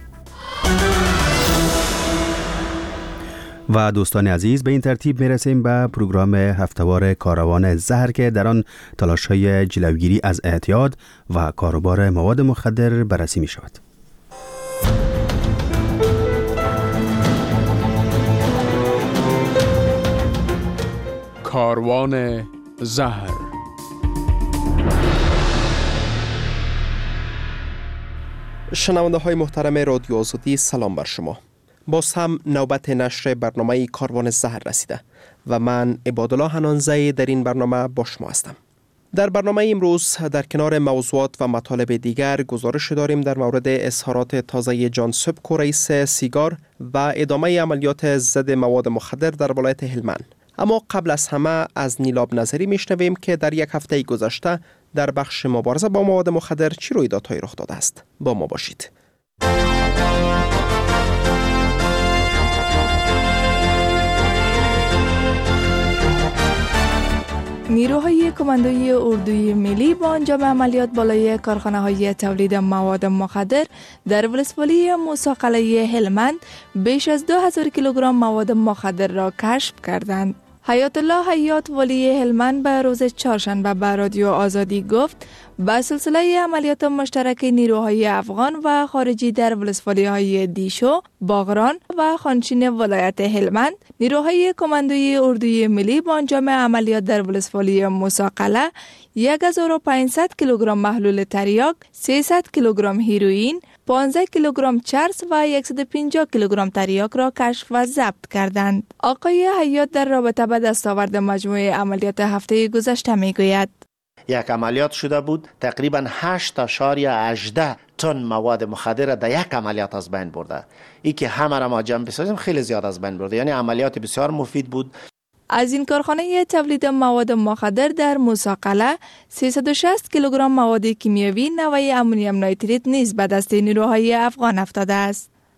و دوستان عزیز، به این ترتیب می رسیم به پروگرام هفتهوار کاروان زهر که در آن تلاش‌های جلوگیری از اعتیاد و کاروبار مواد مخدر بررسی می شود. کاروان زهر. شنونده های محترم رادیو آزادی، سلام بر شما. باز هم نوبت نشر برنامه کاروان زهر رسیده و من عبادالله حنانزی در این برنامه با شما هستم. در برنامه امروز در کنار موضوعات و مطالب دیگر گزارش داریم در مورد اظهارات تازه جان سبکو رئیس سیگار و ادامه عملیات ضد مواد مخدر در ولایت هلمند. اما قبل از همه از نیلاب نظری میشنویم که در یک هفته گذشته در بخش مبارزه با مواد مخدر چی رویدادهایی رخ داده است. با ما باشید. نیروهای کماندوی اردوی ملی با انجام عملیات بالای کارخانه‌های تولید مواد مخدر در ولسوالی موسی قلعه هلمند بیش از 2000 کیلوگرم مواد مخدر را کشف کردند. حیات الله حیات والی هلمند به روز چهارشنبه به رادیو آزادی گفت به سلسله عملیات مشترک نیروهای افغان و خارجی در ولسوالی‌های دیشو، باغران و خانشین ولایت هلمند، نیروهای کماندوی اردوی ملی با انجام عملیات در ولسوالی موسی قلعه 1500 کیلوگرم محلول تریاک، 300 کیلوگرم هیروئین، 15 کیلوگرم چرس و 150 کیلوگرم تریاک را کشف و ضبط کردند. آقای حیات در رابطه با دستاورد مجموعه عملیات هفته گذشته میگوید: یک عملیات شده بود، تقریبا 8.18 تن مواد مخدر در یک عملیات از بین برده. ای که همه را ما جمع بسازیم خیلی زیاد از بین برده، یعنی عملیات بسیار مفید بود. از این کارخانه تولید مواد مخدر در موسی قلعه 360 کیلوگرم مواد کیمیاوی نوع امونیم نایتریت نیز به دست نیروهای افغان افتاده است.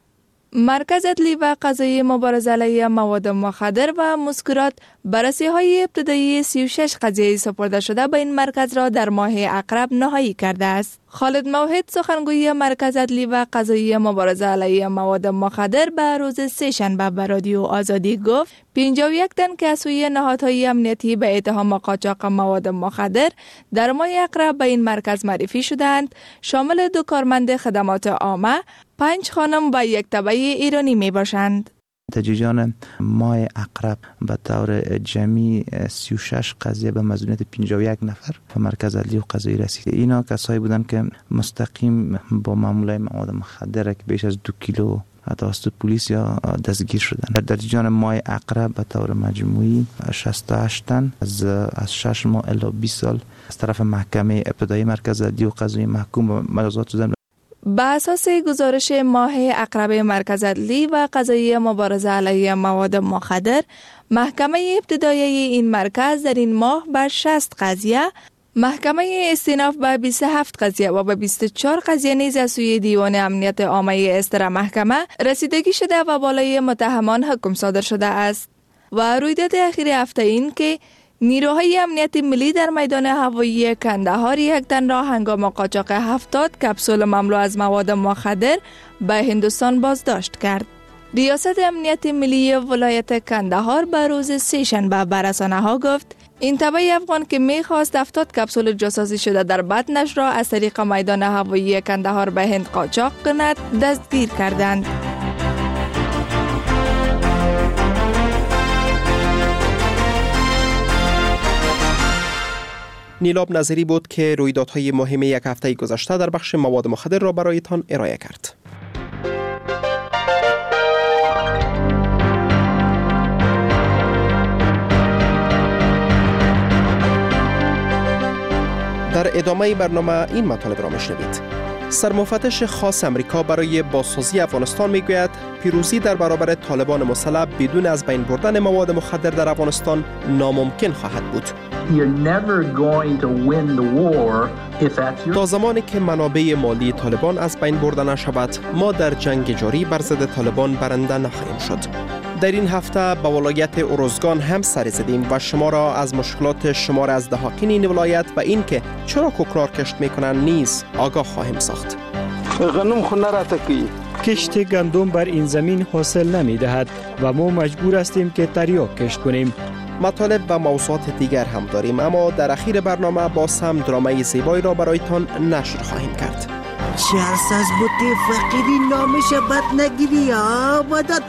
مرکز عدلی و قضایی مبارزه علیه مواد مخدر و مسکرات بررسی‌های ابتدایی 36 قضیه سپرده شده به این مرکز را در ماه اقرب نهایی کرده است. خالد موحد سخنگوی مرکز عدلی و قضایی مبارزه علیه مواد مخدر به روز سه‌شنبه به رادیو آزادی گفت 51 تن که از سوی نهادهای امنیتی به اتهام قاچاق مواد مخدر در ماه اقرب به این مرکز معرفی شدند، شامل 2 کارمند خدمات عامه، 5 خانم و 1 تبع ایرانی می باشند. تجیجان ماه اقرب به طور جمعی 36 قضیه به مظنونیت 51 نفر به مرکز عدلی و قضایی رسید. اینا کسایی بودند که مستقیم با معامله مواد مخدر که بیش از 2 کیلو توسط پلیس یا دستگیر شدند. در جریان ماه اقرب به طور مجموعی 68 تن از 6 ماه الی 20 سال از طرف محکمه ابتدایی مرکز عدلی و قضایی محکوم به مجازات شدند. به اساس گزارش ماه اقرب مرکز عدلی و قضایی مبارزه علیه مواد مخدر، محکمه ابتدایی این مرکز در این ماه بر 60 قضیه، محکمه استیناف به 27 قضیه و به 24 قضیه نیز از سوی دیوان امنیت عامه استر محکمه رسیدگی شده و بالای متهمان حکم صادر شده است. و رویداد اخیر هفته این که نیروهای امنیت ملی در میدان هوایی کندهار 1 تن را هنگام قاچاق 70 کپسول مملو از مواد مخدر به هندوستان بازداشت کرد. ریاست امنیت ملی ولایت کندهار به روز سه‌شنبه به رسانه‌ها گفت این تبع افغان که می‌خواست 70 کپسول جاسازی شده در بدنش را از طریق میدان هوایی کندهار به هند قاچاق کند دستگیر کردند. نیلاب نظری بود که رویدادهای مهم یک هفته گذشته در بخش مواد مخدر را برایتان ارائه کرد. در ادامه برنامه این مطالب را میشنوید. سرمفتش خاص امریکا برای بازسازی افغانستان میگوید پیروزی در برابر طالبان مسلح بدون از بین بردن مواد مخدر در افغانستان ناممکن خواهد بود. تا زمانی که منابع مالی طالبان از بین برده نشود، ما در جنگ جاری بر ضد طالبان برنده نخواهیم شد. در این هفته به ولایت اروزگان هم سر زدیم و شما را از مشکلات شمار از دهاقین این ولایت و این که چرا کوکنار کشت میکنند نیز آگاه خواهیم ساخت. غنم خو نراته کشت گندم بر این زمین حاصل نمی دهد و ما مجبور هستیم که تریاک کشت کنیم. مطالب و موضوعات دیگر هم داریم، اما در اخیر برنامه باز هم درامه زیبایی را برایتان نشر خواهیم کرد. شرس از بوتی فقیری نامش بد نگیری آبادت.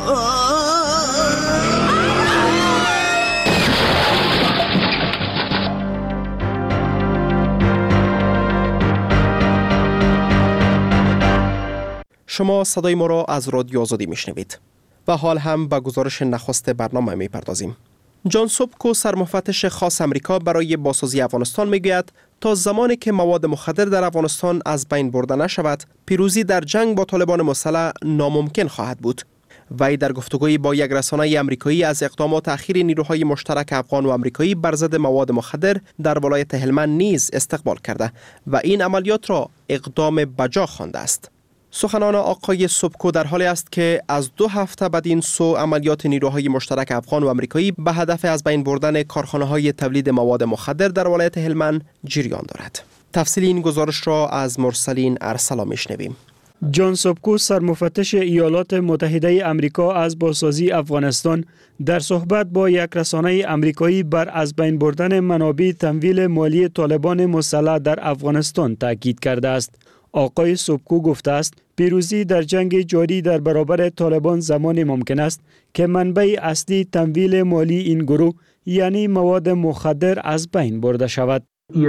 شما صدای ما را از رادیو آزادی میشنوید و حال هم به گزارش نخست برنامه میپردازیم. جان سوبکو سرمفتش خاص امریکا برای بازسازی افغانستان میگوید تا زمانی که مواد مخدر در افغانستان از بین برده نشود، پیروزی در جنگ با طالبان مسلح ناممکن خواهد بود. وی در گفتگویی با یک رسانه آمریکایی از اقدامات اخیر نیروهای مشترک افغان و آمریکایی بر ضد مواد مخدر در ولایت هلمند نیز استقبال کرده و این عملیات را اقدام بجا خوانده است. سخنان آقای سوبکو در حالی است که از 2 هفته بعد این سو عملیات نیروهای مشترک افغان و آمریکایی به هدف از بین بردن کارخانه‌های تولید مواد مخدر در ولایت هلمند جریان دارد. تفصیل این گزارش را از مرسلین ارسلا میشنویم. جان سوبکو سرمفتش ایالات متحده آمریکا از بازسازی افغانستان در صحبت با یک رسانه آمریکایی بر از بین بردن منابع تمویل مالی طالبان مسلح در افغانستان تاکید کرده است. آقای سوبکو گفته است پیروزی در جنگ جاری در برابر طالبان زمان ممکن است که منبع اصلی تمویل مالی این گروه یعنی مواد مخدر از بین برده شود.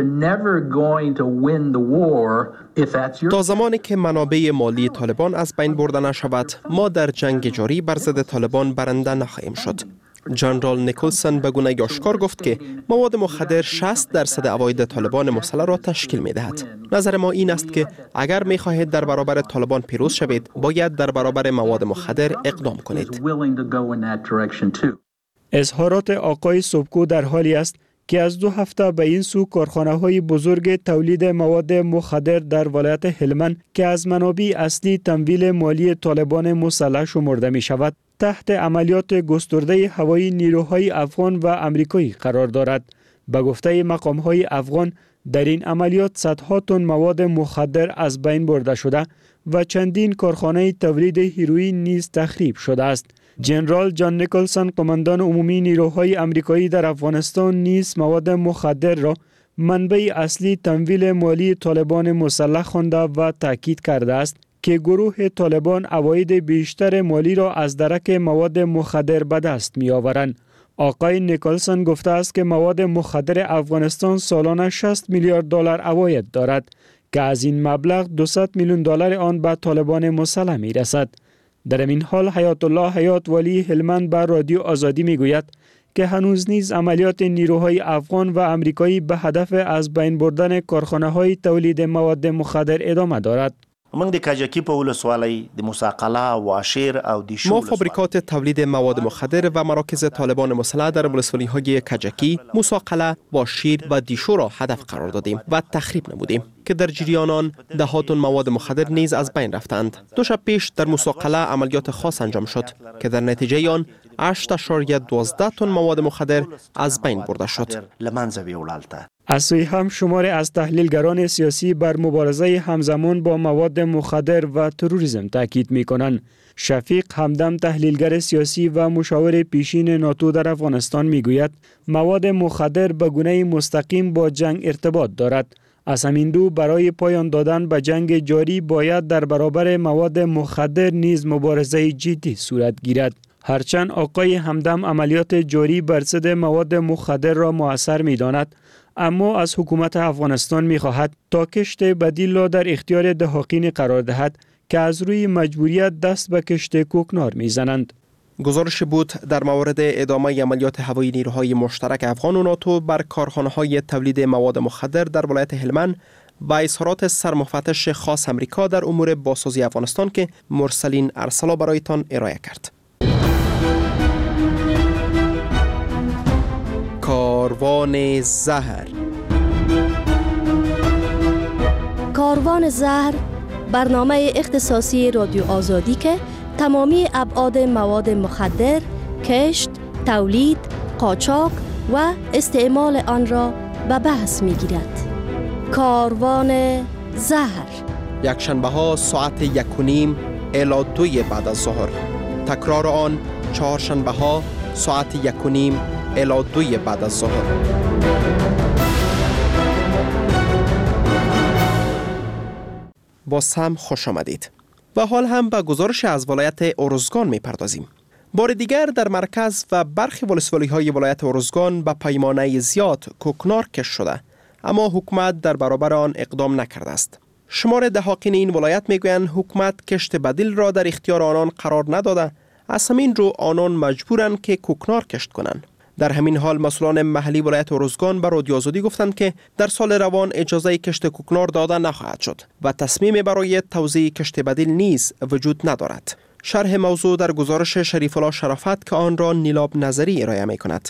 تا زمانی که منابع مالی طالبان از بین برده نشود، ما در جنگ جاری بر ضد طالبان برنده نخواهیم شد. جنرال نیکلسون به گونه آشکار گفت که مواد مخدر 60% عواید طالبان مسلح را تشکیل می دهد. نظر ما این است که اگر می خواهید در برابر طالبان پیروز شوید، باید در برابر مواد مخدر اقدام کنید. اظهارات آقای سوبکو در حالی است که از 2 هفته به این سو کارخانه‌های بزرگ تولید مواد مخدر در ولایت هلمند که از منابع اصلی تمویل مالی طالبان مسلح شمرده می شود تحت عملیات گسترده هوایی نیروهای افغان و امریکایی قرار دارد. به گفته مقام‌های افغان در این عملیات صدها تن مواد مخدر از بین برده شده و چندین کارخانه تولید هیروئین نیز تخریب شده است. جنرال جان نیکلسون قماندان عمومی نیروهای امریکایی در افغانستان نیز مواد مخدر را منبع اصلی تمویل مالی طالبان مسلح خوانده و تاکید کرده است که گروه طالبان عواید بیشتر مالی را از درک مواد مخدر به دست می آورند. آقای نیکلسون گفته است که مواد مخدر افغانستان سالانه 60 میلیارد دلار عواید دارد که از این مبلغ 200 میلیون دلار آن به طالبان مسلح می رسد. در این حال حیات الله حیات ولی هلمند به رادیو آزادی می گوید که هنوز نیز عملیات نیروهای افغان و امریکایی به هدف از بین بردن کارخانه‌های تولید مواد مخدر ادامه دارد. موږ د کجکی په ولسوالۍ د موساقله واشیر او د ما فابریکات تولید مواد مخدر و مراکز طالبان مسلح در ولسوالی‌های کجکی، موساقله، واشیر و دیشو را هدف قرار دادیم و تخریب نمودیم که در جریان آن ده‌ها تن مواد مخدر نیز از بین رفتند. 2 شب پیش در موساقله عملیات خاص انجام شد که در نتیجه آن 8.12 تن مواد مخدر از بین برده شد. از سوی هم شماری از تحلیلگران سیاسی بر مبارزه همزمان با مواد مخدر و تروریسم تاکید می کنند. شفیق همدم تحلیلگر سیاسی و مشاور پیشین ناتو در افغانستان می گوید مواد مخدر به گونه مستقیم با جنگ ارتباط دارد. از همین دو برای پایان دادن به جنگ جاری باید در برابر مواد مخدر نیز مبارزه جدی صورت گیرد. هرچند آقای همدم عملیات جاری بر ضد مواد مخدر را مؤثر می داند، اما از حکومت افغانستان می خواهد تا کشت بدیل را در اختیار دهاقین قرار دهد که از روی مجبوریت دست به کشت کوکنار می زنند. گزارش بود در مورد ادامه عملیات هوایی نیروهای مشترک افغان و ناتو بر کارخانه‌های تولید مواد مخدر در ولایت هلمند و اظهارات سرمفتش خاص امریکا در امور بازسازی افغانستان که مرسلین ارسلا برایتان ارائه کرد. کاروان زهر. کاروان زهر برنامه اختصاصی رادیو آزادی که تمامی ابعاد مواد مخدر، کشت، تولید، قاچاق و استعمال آن را به بحث می گیرد. کاروان زهر یک شنبه ها ساعت 1:30 الی 2 بعد از ظهر. تکرار آن چهارشنبه ها ساعت 1:30 الی 2 بعد از ظهر. باز هم خوش آمدید. و حال هم به گزارش از ولایت ارزگان می پردازیم. بار دیگر در مرکز و برخی ولسوالی‌های ولایت ارزگان به پیمانه زیاد کوکنار کش شده، اما حکومت در برابر آن اقدام نکرده است. شمار دهاقین این ولایت میگویند حکومت کشت بدیل را در اختیار آنان قرار نداده، از همین رو آنان مجبورند که کوکنار کشت کنند. در همین حال مسئولان محلی ولایت ارزگان به رادیو آزادی گفتند که در سال روان اجازه کشت کوکنار داده نخواهد شد و تصمیم برای توزیع کشت بدیل نیز وجود ندارد. شرح موضوع در گزارش شریف الله شرافت که آن را نیلاب نظری ارائه می کند.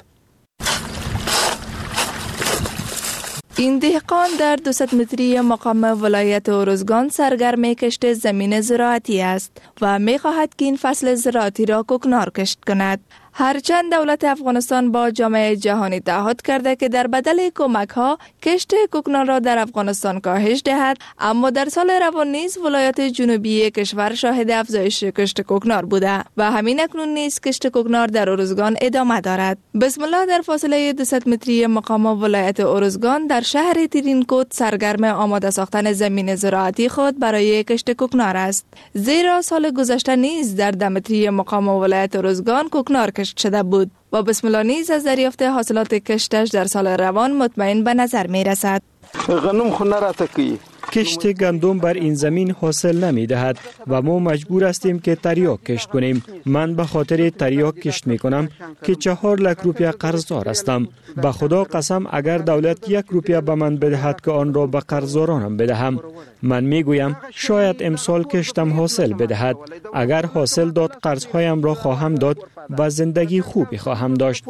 این دهقان در 200 متری مقام ولایت ارزگان سرگرم کشت زمین زراعتی است و می خواهد که این فصل زراعتی را کوکنار کشت کند. هرچند دولت افغانستان با جامعه جهانی تعهد کرده که در بدل کمک ها کشت کوکنار را در افغانستان کاهش دهد، اما در سال روان نیز ولایت جنوبی کشور شاهد افزایش کشت کوکنار بوده و همین اکنون نیز کشت کوکنار در ارزگان ادامه دارد. بسم الله در فاصله 200 متری مقام ولایت ارزگان در شهر ترینکوت سرگرم آماده ساختن زمین زراعتی خود برای کشت کوکنار است، زیرا سال گذشته نیز در 10 متری مقام ولایت ارزگان کوکنار کشت شده بود و بسم الله نیز از دریافت حاصلات کشتش در سال روان مطمئن به نظر می رسد. غنم خو نه راته کوي کشت گندم بر این زمین حاصل نمی دهد و ما مجبور هستیم که تریاک کشت کنیم. من به خاطر تریاک کشت می کنم که 4 لک روپیه قرضدار هستم. به خدا قسم اگر دولت 1 روپیه به من بدهد که آن را به قرضدارانم بدهم. من می گویم شاید امسال کشتم حاصل بدهد. اگر حاصل داد قرضهایم را خواهم داد و زندگی خوبی خواهم داشت.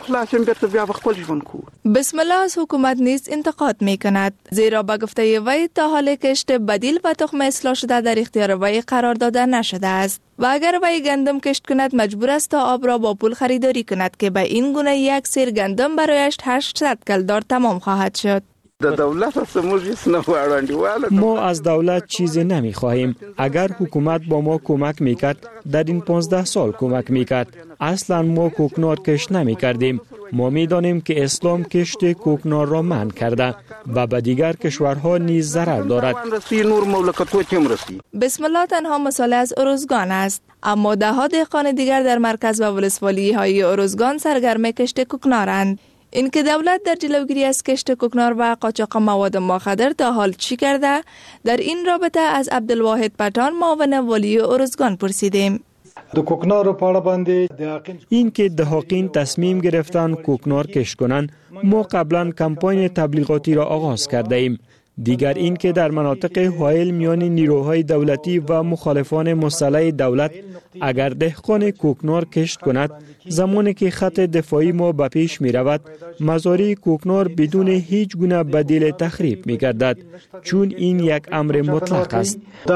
بسم الله از حکومت نیز انتقاد می کند، زیرا به گفته وی تا حال کشت بدیل و تخم اصلاح شده در اختیار وی قرار داده نشده است و اگر وی گندم کشت کند مجبور است تا آب را با پول خریداری کند که به این گونه 1 سیر گندم برایش 800 کلدار تمام خواهد شد. ما از دولت چیزی نمی خواهیم. اگر حکومت با ما کمک میکرد در این 15 سال کمک میکرد. اصلا ما کوکنار کشت نمی کردیم. ما می دانیم که اسلام کشت کوکنار را منع کرده و به دیگر کشورها نیز ضرر دارد. بسم الله تنها مثال از ارزگان است، اما ده ها دهقان دیگر در مرکز و ولسوالی های ارزگان سرگرم کشت کوکنارند. اینکه دولت در جلوگیری از کشت کوکنار و قاچاق مواد مخدر تا حال چی کرده؟ در این رابطه از عبدالواحد پټان معاون والی ارزگان پرسیدیم. این که دهاقین تصمیم گرفتن کوکنار کشت کنند، ما قبلا کمپاین تبلیغاتی را آغاز کرده ایم. دیگر این که در مناطق حائل میان نیروهای دولتی و مخالفان مسلح دولت اگر دهقان کوکنار کشت کند، زمانی که خط دفاعی ما به پیش می رود، مزارع کوکنار بدون هیچ گونه بدیل تخریب می گردد، چون این یک امر مطلق است.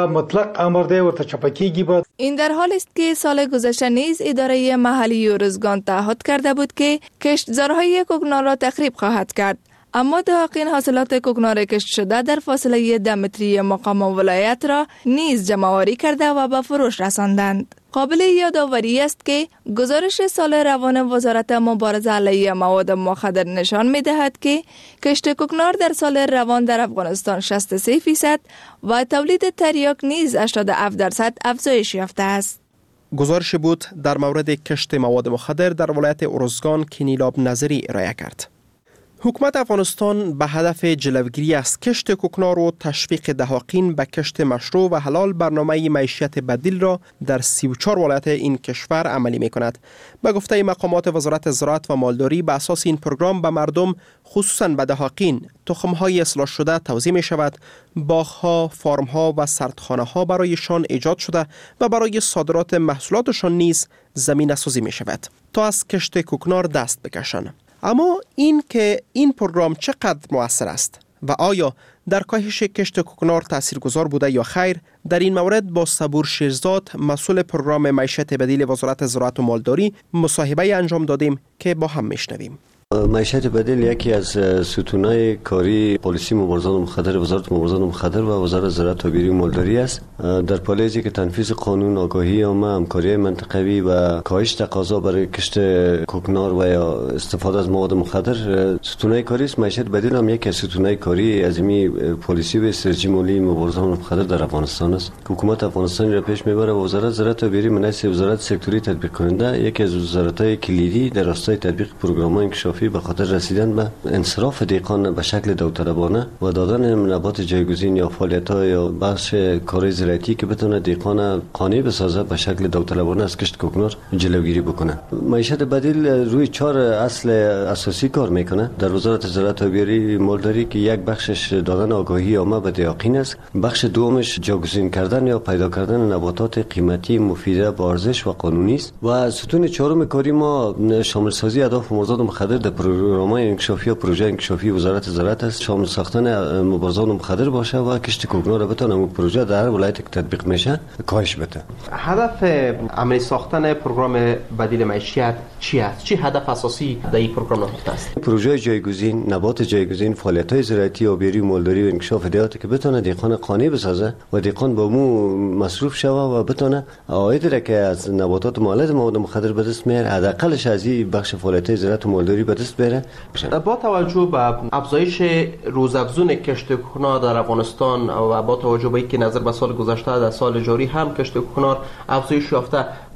این در حال است که سال گذشته نیز اداره محلی ارزگان تعهد کرده بود که کشتزارهای کوکنار را تخریب خواهد کرد، اما دهقین حاصلات کوکنار کشت شده در فاصله 10 متری مقام ولایت را نیز جمع‌آوری کرده و به فروش رساندند. قابل یادآوری است که گزارش سال روان وزارت مبارزه علیه مواد مخدر نشان می‌دهد که کشت کوکنار در سال روان در افغانستان 63% و تولید تریاک نیز 87% افزایش یافته است. گزارش بود در مورد کشت مواد مخدر در ولایت ارزگان که نیلاب نظری ارائه کرد. حکومت افغانستان به هدف جلوگیری از کشت کوکنار و تشویق دهاقین به کشت مشروع و حلال برنامه معیشت بدیل را در 34 ولایت این کشور عملی می کند. به گفته مقامات وزارت زراعت و مالداری، به اساس این پروگرام به مردم خصوصاً به دهاقین تخم‌های اصلاح شده توزیع می شود، باغ‌ها، فارم‌ها و سردخانه‌ها برایشان ایجاد شده و برای صادرات محصولاتشان نیز زمینه سازی می شود تا از کشت کوکنار دست بکشند. اما این که این پروگرام چقدر مؤثر است و آیا در کاهش کشت کوکنار تاثیرگذار بوده یا خیر، در این مورد با صبور شیرزاد مسئول پروگرام معیشت بدیل وزارت زراعت و مالداری مصاحبه انجام دادیم که با هم میشنویم. معیشت بدیل یکی از ستونهای کاری پالیسی مبارزه مخدر وزارت مبارزه مخدر و وزارت زراعت و بیری مالداری است. در پالیسی که تنفیذ قانون آگاهی عامه، همکاری منطقوی و کاهش تقاضا برای کشت کوکنار و یا استفاده از مواد مخدر ستونهای کاری است. معیشت بدیل هم یکی از ستونهای کاری عظیمی پالیسی و استراتژی مالی مبارزه مخدر در افغانستان است. حکومت افغانستان را پیش میبره و وزارت زراعت و بیری مناسب وزارت سکتوری تطبیق کننده یکی از وزارت‌های کلیدی در راستای تطبیق پروگرام‌های انکشافی به خاطر رسیدن به انصراف دهقان به شکل داوطلبانه و دادن نبات جایگزین یا فعالیت‌ها یا بخش کار زراعتی که بتونه دهقان قانع بسازه به شکل داوطلبانه از کشت کوکنار جلوگیری بکنه. معیشت بدیل روی 4 اصل اساسی کار میکنه. در وزارت زراعت و بیاری مالداری که یک بخشش دادن آگاهی عامه به دهقان است، بخش دومش جایگزین کردن یا پیدا کردن نباتات قیمتی مفید با ارزش و قانونی است و ستون چهارم کاری ما شامل سازی اهداف مبارزه مخدر در پروگرام‌های انکشافی و پروژه انکشافی وزارت زراعت است. شامل ساختن مبارزه مخدر باشه و کشت کوکنار را بتونه اون پروژه در هر ولایت که تطبیق میشه کاهش بده. هدف عملی ساختن پروگرام بدیل معیشت چی است؟ چی هدف اساسی در این پروگرام نهفته است؟ پروژه جایگزین، نبات جایگزین، فعالیت‌های زراعتی و بیری مالداری و انکشاف دهات که بتونه دهقان قانع بسازه و دهقان با مو مصروف شوه و بتونه عاید را که از نباتات مولد مواد مخدر به دست میاره حداقلش از این بخش فعالیت‌های زراعت و مالداری به دست بیاره. با توجه به افزایش روزافزون کشت کوکنار در افغانستان و با توجه به اینکه نظر به سال گذشته در سال جاری هم کشت کوکنار افزایش یافته،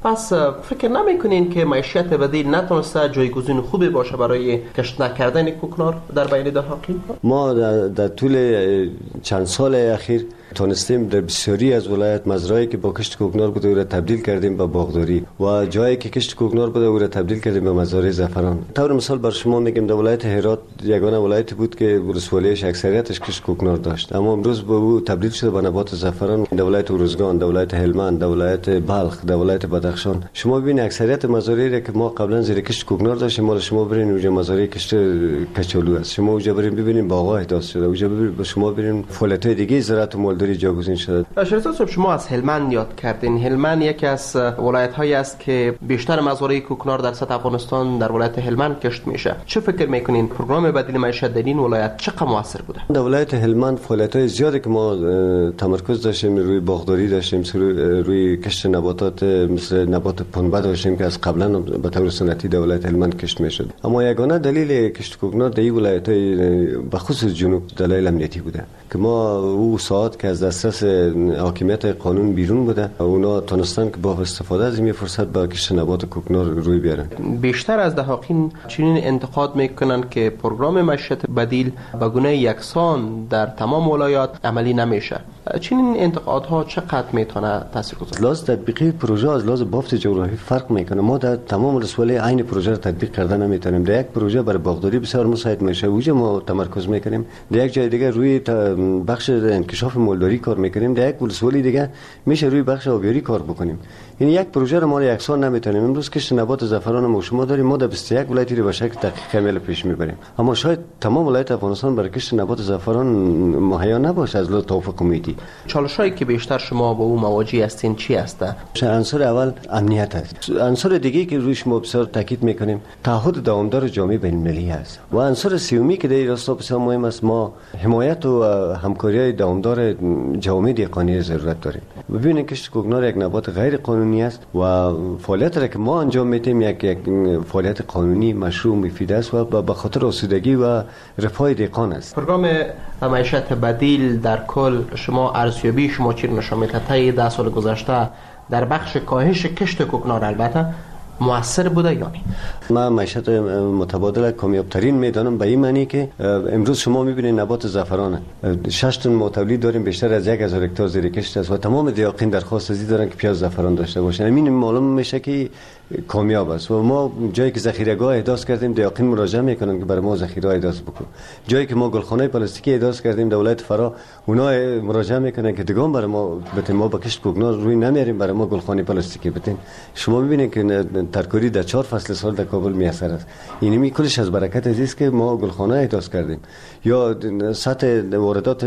پس فکر نمیکنین که معیشت بدیل نتونسته جایگزین خوبی باشه برای کشت نکردن کوکنار در بین دهاقین؟ ما در طول چند سال اخیر تونستیم در بسیاری از ولایت مزرعه‌ای که با کشت کوکنار بوده او را تبدیل کردیم به باغداری و جایی که کشت کوکنار بوده او را تبدیل کردیم به مزارع زعفران. طور مثال بر شما میگم در ولایت هرات یگانه ولایتی بود که ولسوالیش اکثریتش کشت کوکنار داشت، اما امروز به او تبدیل شده به نبات زعفران. در ولایت ارزگان، در ولایت هلمند، در ولایت بلخ، در ولایت بدخشان شما ببینید اکثریت مزارعی را که ما قبلا زیر کشت کوکنار داشتیم مال شما برین اونجا مزارع کشت کچالو است. شما اونجا برین ببینید باغ‌ها احداث شده، اونجا ببینید شما برین فعالیت‌های دیگه زراعت و مالداری جایگزین شده. شریف صاحب شما از هلمند یاد کردین. هلمند یکی از ولایت‌هایی است که بیشتر مزارع کوکنار در سطح افغانستان در ولایت هلمند کشت میشه. چه فکر میکنین پروگرام بدیل معیشت در این ولایت چقدر موثر بوده؟ در ولایت هلمند فعالیت‌های زیادی که ما تمرکز داشتیم روی باغداری داشتیم، روی کشت نباتات مثل نبات پنبه داشتیم که از قبلا به طور سنتی در ولایت هلمند کشت میشد. اما یگانه دلیل کشت کوکنار در این ولایت‌های به خصوص جنوب دلایل امنیتی بوده که ما او ساعت که از دسترس حاکمیت قانون بیرون بوده اونا تونستن که با استفاده از این فرصت با کشت نبات کوکنار روی بیارن. بیشتر از دهاقین چنین انتقاد میکنن که پروگرام معیشت بدیل به گونه یکسان در تمام ولایات عملی نمیشه. چنین انتقادها چقدر میتونه تاثیرگذار؟ لازم تطبیقی پروژه از لحاظ بافت جغرافی فرق میکنه. ما در تمام ولسوالی عین پروژه رو تطبیق کردن نمیتونیم. در یک پروژه برای باغداری بسیار مساعد میشه اونجا ما تمرکز میکنیم، در یک جای دیگه روی بخش انکشاف مالداری کار میکنیم، در یک ولسوالی دیگه میشه روی بخش آبیاری کار بکنیم. یعنی یک پروژه رو ما یکسان نمیتونیم. امروز کشت نبات زعفران ما شما داریم، ما در 21 ولایتی رو به شکل دقیق کامل پیش میبریم، اما شاید تمام ولایت افغانستان برای کشت نبات زعفران مهیا نباشه از لحاظ توافق کمیتی. چالشایی که بیشتر شما با او مواجه هستین چی هسته؟ عنصر اول امنیت است. عنصر دیگه که روش ما بسیار تاکید میکنیم تعهد دوامدار جامعه بین المللی است. و عنصر سومی که در این راستا بسیار مهم است، ما حمایت و همکاری دوامدار جامعه دهقانی ضرورت داریم. ببینید کشت کوکنار یک نبات غیر قانونی است و فعالیت را که ما انجام میدیم یک فعالیت قانونی مشروع مفید است و به خاطر آسودگی و رفاه دهقان است. پروگرام معیشت بدیل در کل شما ارزیابی شما چی نشون میده؟ طی 10 سال گذشته در بخش کاهش کشت کوکنار البته مؤثر بوده یا نه؟ من معیشت متبادل کامیابترین میدانم به این معنی که امروز شما میبینید نبات زعفران 6 تن ما تولید داریم، بیشتر از 1000 هکتار زیر کشت است و تمام دهقان درخواست ازی دارن که پیاز زعفران داشته باشن. همین معلوم میشه که کامیاب است و ما جایی که ذخیره‌گاه احداث کردیم دهقان مراجعه میکنن که برای ما ذخیره احداث بکن. جایی که ما گلخانه پلاستیکی احداث کردیم در ولایت فرا اونا مراجعه میکنن که دیگه برای ما بتیم ما با کشت کوکنار روی نمیاریم، برای ما گلخانه پلاستیکی بتین. شما میبینید که ترکاری در 4 فصل سال در کابل میسر است. این می کلش از برکت ازیست که ما گلخانه احداث کردیم یا سطح واردات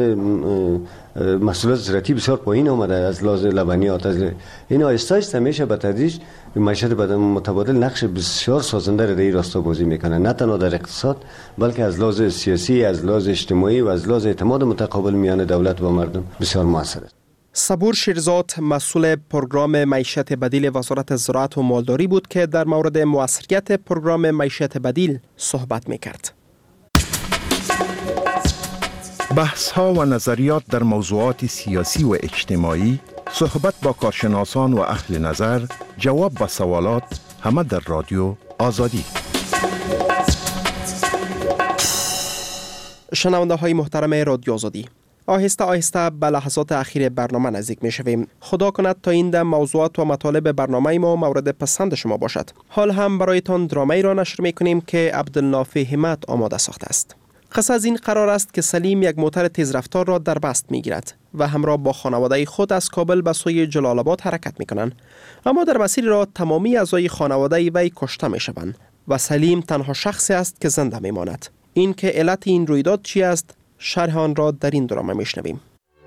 محصولات زراعتی بسیار پایین آمده از لحاظ لبنیات. از این آهسته آهسته میشه به تدریج معیشت متبادل نقش بسیار سازنده در این راستا بازی میکنه، نه تنها در اقتصاد بلکه از لحاظ سیاسی، از لحاظ اجتماعی و از لحاظ اعتماد متقابل میان دولت و مردم بسیار موثر است. صبور شیرزاد مسئول پروگرام معیشت بدیل وزارت زراعت و مالداری بود که در مورد موثریت پروگرام معیشت بدیل صحبت میکرد. بحث ها و نظریات در موضوعات سیاسی و اجتماعی، صحبت با کارشناسان و اهل نظر، جواب به سوالات، همه در رادیو آزادی. شنونده های محترم رادیو آزادی، آهسته آهسته به لحظات اخیر برنامه نزدیک می شویم. خدا کند تا این دم موضوعات و مطالب برنامه ما مورد پسند شما باشد. حال هم برایتان درامه‌ای را نشر می کنیم که عبدالنافع همت آماده ساخته است. قصه از این قرار است که سلیم یک موتر تیزرفتار را در بست می گیرد و همراه با خانواده خود از کابل به سوی جلال آباد حرکت می کنند. اما در مسیر را تمامی اعضای خانواده وی کشته می شوند و سلیم تنها شخصی است که زنده می ماند. این که علت این رویداد چی است، شرح آن را در این درامه می شنویم.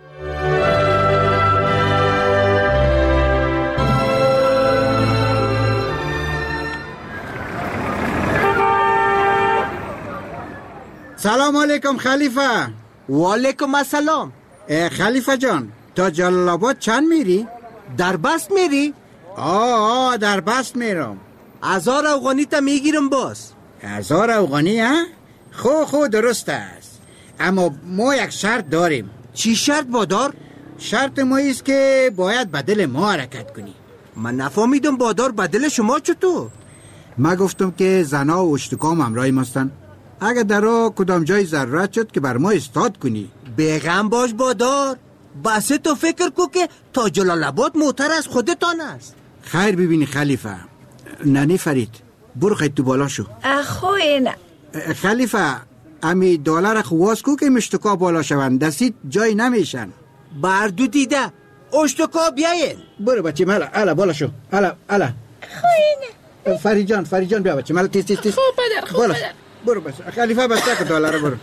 سلام علیکم خلیفه. و علیکم السلام. خلیفه جان، تا جلال آباد چند میری؟ در بست میری؟ آه در بست میرم. 1000 افغانی تا میگیرم باز. 1000 افغانی ها؟ خو درست است، اما ما یک شرط داریم. چی شرط بادار؟ شرط ما است که باید به دل ما حرکت کنی. من نفهمیدم بادار بدل شما چطور؟ ما گفتم که زنا و اشتکام همراهی ماستن. اگر در راه کدام جای ضرورت شد که بر ما استاد کنی. بیغم باش بادار. بس تو فکر کو که تا جلال آباد موتر از خودتان است. خیر ببینی خلیفه. ننی فرید برو خیلی تو بالا شو. اخوین خلیفه امی دلار خواست کو که مشتکا بالا شوند، دستید جای نمیشن. بردو دیده اشتکا بیاین. برو بچه مالا الا بالا شو. الا خوین فرید جان بیا بچه مالا تیز خوب پدر خوب پدر. برو بس خلیفه بسته که دلار برو.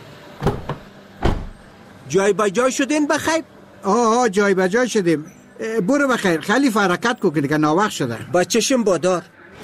جای با جای شدین بخیر؟ آه جای با جای شدیم. برو بخیر خلیفه حرکت کو که دیگه ناوقت شده. بچه‌شم بادار.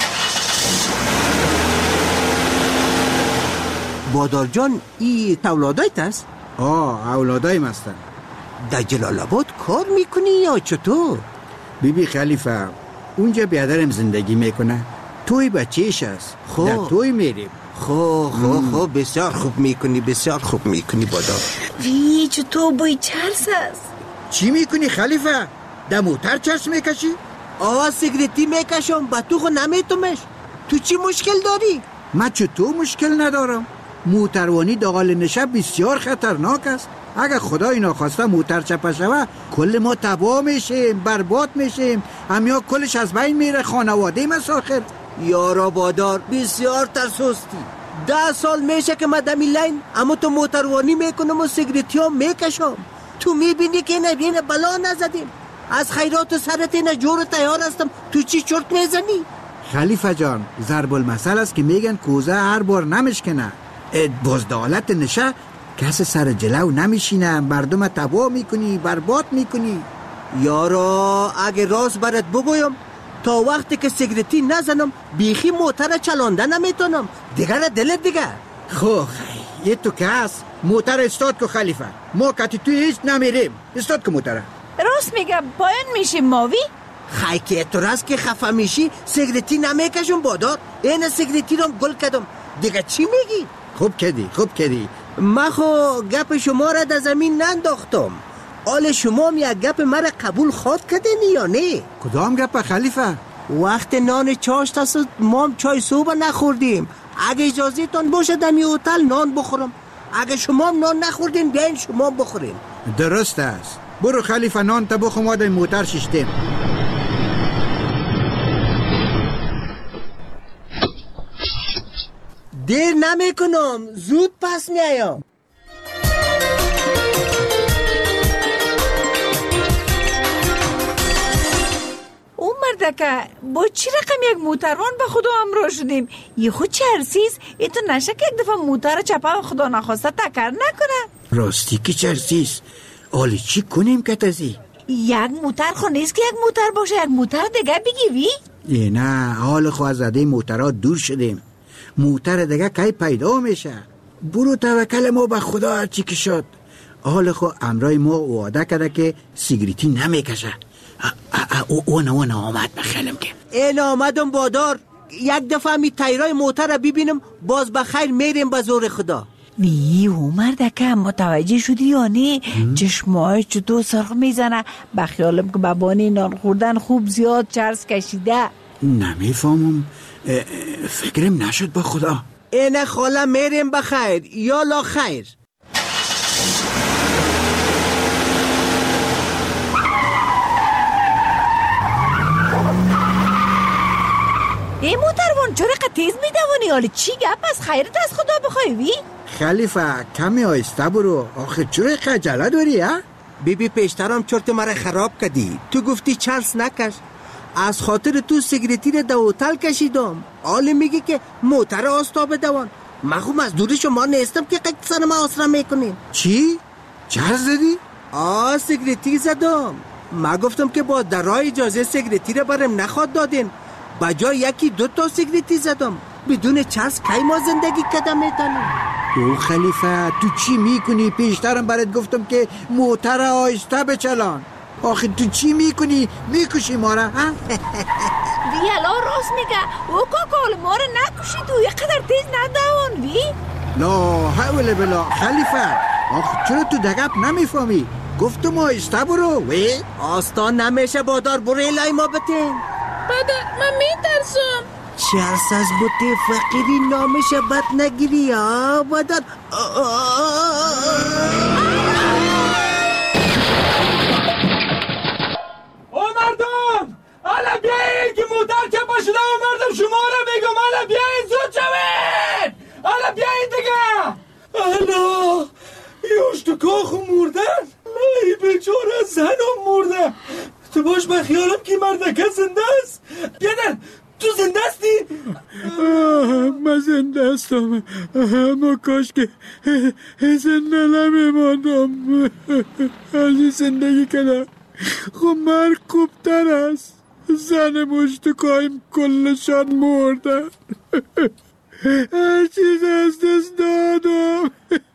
بادار جان ای اولادایت است؟ اولادایم هستن. در جلال آباد کار میکنی یا چطور؟ بیبی خلیفه اونجا بیادرم زندگی میکنه. توی بچهش است. در توی میریم. خب بسیار خوب میکنی بادار. وی چطور بوی چرس است؟ چی میکنی خلیفه؟ در موتر چرس میکشی؟ سیگریتی میکشم با تو خود نمیتومش. تو چی مشکل داری؟ من چطور مشکل ندارم. موتروانی داخل نشه بسیار خطرناک است. اگر خدای ناخواسته موتر چپه شوه کل ما تباه میشیم، برباد میشیم، همیا کلش از بین میره، خانواده مساخر. یارا بادار بسیار ترسوستی. 10 سال میشه که من دمی لین اما تو موتروانی میکنم و سیگریتی ها میکشم. تو میبینی که نبینه بلا نزدیم. از خیرات سرت اینه جور تیار هستم، تو چی چرت میزنی؟ خلیفه جان ضرب المثل است که میگن کوزه هر بار نمیشکنه. بزدالت نشه کس سر جلو نمیشینه، مردم تباه میکنی، برباد میکنی. یارا اگه راست برات بگویم تا وقتی که سیگریتی نزنم بیخی موتر چلانده نمیتونم. دیگر دلت دیگه. یه تو کس موتر استاد که خلیفه ما کتی توی هیچ نمیریم. استاد که موتره راست میگم پایان میشیم ماوی. خی که تو راست که خفه میشی سیگریتی نمیکشم بادار. این سیگریتی رو گل کردم. دیگه چی میگی؟ خوب کردی. من خو گپ شما را در زمین ننداختم. آل شما یک گپ مرا قبول خواد کردین یا نه؟ کدام گپ خلیفه؟ وقت نان چاشت است ما چای صبح نخوردیم. اگه اجازه تان باشه دمی هتل نان بخورم. اگه شما نان نخوردین بیاین شما بخورین. درست است. برو خلیفه نان تا بخور، ما در موتر ششتیم. دیر نمی کنم، زود پس میایم. اون مردکه با چی رقم یک موتروان به خدا همراه شدیم؟ یه خود چرسیز ایتو نشه که یک دفعه موتر چپه خدا نخواسته تکر نکنه. راستی که چرسیز آلی چی کنیم که تزی؟ یک موتر خو نیست که یک موتر باشه، یک موتر دیگه بگی وی؟ نه حال خو از زده موترها دور شدیم. موتر دیگه کی پیدا میشه. برو توکل ما به خدا هرچی که شد. حال خو امرای ما وعده کرده که سیگریتی نمیکشه. اون آمد بخیلم که این آمدم بادار. یک دفعه می تایرای موتر ببینم باز بخیر میریم به زور خدا. وی او مردکه متوجه شدی یا نه؟ چشمای چطور سرخ میزنه. بخیالم که بابانی نان خوردن خوب زیاد چرس کشیده. نمیفهمم، فکرم نشد با خدا. این خاله میریم بخیر یا لا خیر. ای موتروان چرا تیز میدوانی؟ حالا چی گپ از خیرت از خدا بخوای وی؟ خلیفه کمی آیسته برو. آخه چرا خجله داری ها؟ بیبی پیشترم چرت مرا خراب کردی. تو گفتی چرس نکش. از خاطر تو سیگریتی رو در هتل کشیدم. حالا میگی که موتر آستابه دوان. من خو مزدور شما نیستم که قد سر ما آسرا میکنیم. چی؟ چرس زدی؟ سیگریتی زدم. من گفتم که با درای اجازه سیگریتی رو برم نخواد دادین. بجای یکی 2 تا سیگریتی زدم. بدون چرس کی ما زندگی کدام میتونیم؟ او خلیفه تو چی میکنی؟ پیشترم برات گفتم که موتر آهسته بچلان. آخه تو چی میکنی؟ میکشی ما را ها؟ ویالا راست میگه. او کاکال ما را نکشی تو. یقدر تیز ندوان وی. لا حول بلا خلیفه. آخه چرا تو دقیق نمیفهمی؟ گفتم آهسته برو وی. آستان نمیشه بادار. برو الهی ما بتین. بده، من میترسم. چرس از بوته فقیری نامش بد نگیری ها بدن. او مردم حالا بیایید که موتر چپا شده و مردم شما را میگم حالا بیایید زود شوید. حالا بیایید دیگه. حالا یوشت و کاخو مردن. ای بیچاره زنم مرده. تو باش من خیالم که مردکه زنده است. بیادر تو زنده استی؟ من زنده استم اما کاش که زنده نمیماندم. از زندگی کنم خب مرگ خوبتر است. زن مشتکایم کلشان مردن. هر چیز از دست دادم.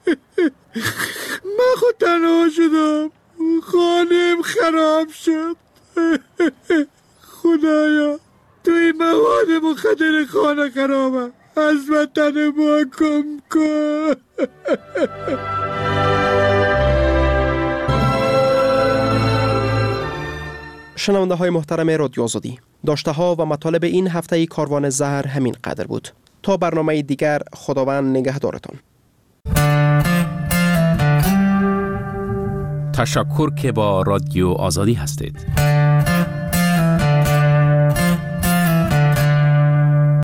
من خود تنها شدم. خانم خراب شد. خدایا توی مواد مخدر خانه خرابم. از وطن ما کم کن. شنونده های محترم رادیو آزادی، داشته ها و مطالب این هفته کاروان زهر همین قدر بود. تا برنامه دیگر خداوند نگهدارتان. تشکر که با رادیو آزادی هستید.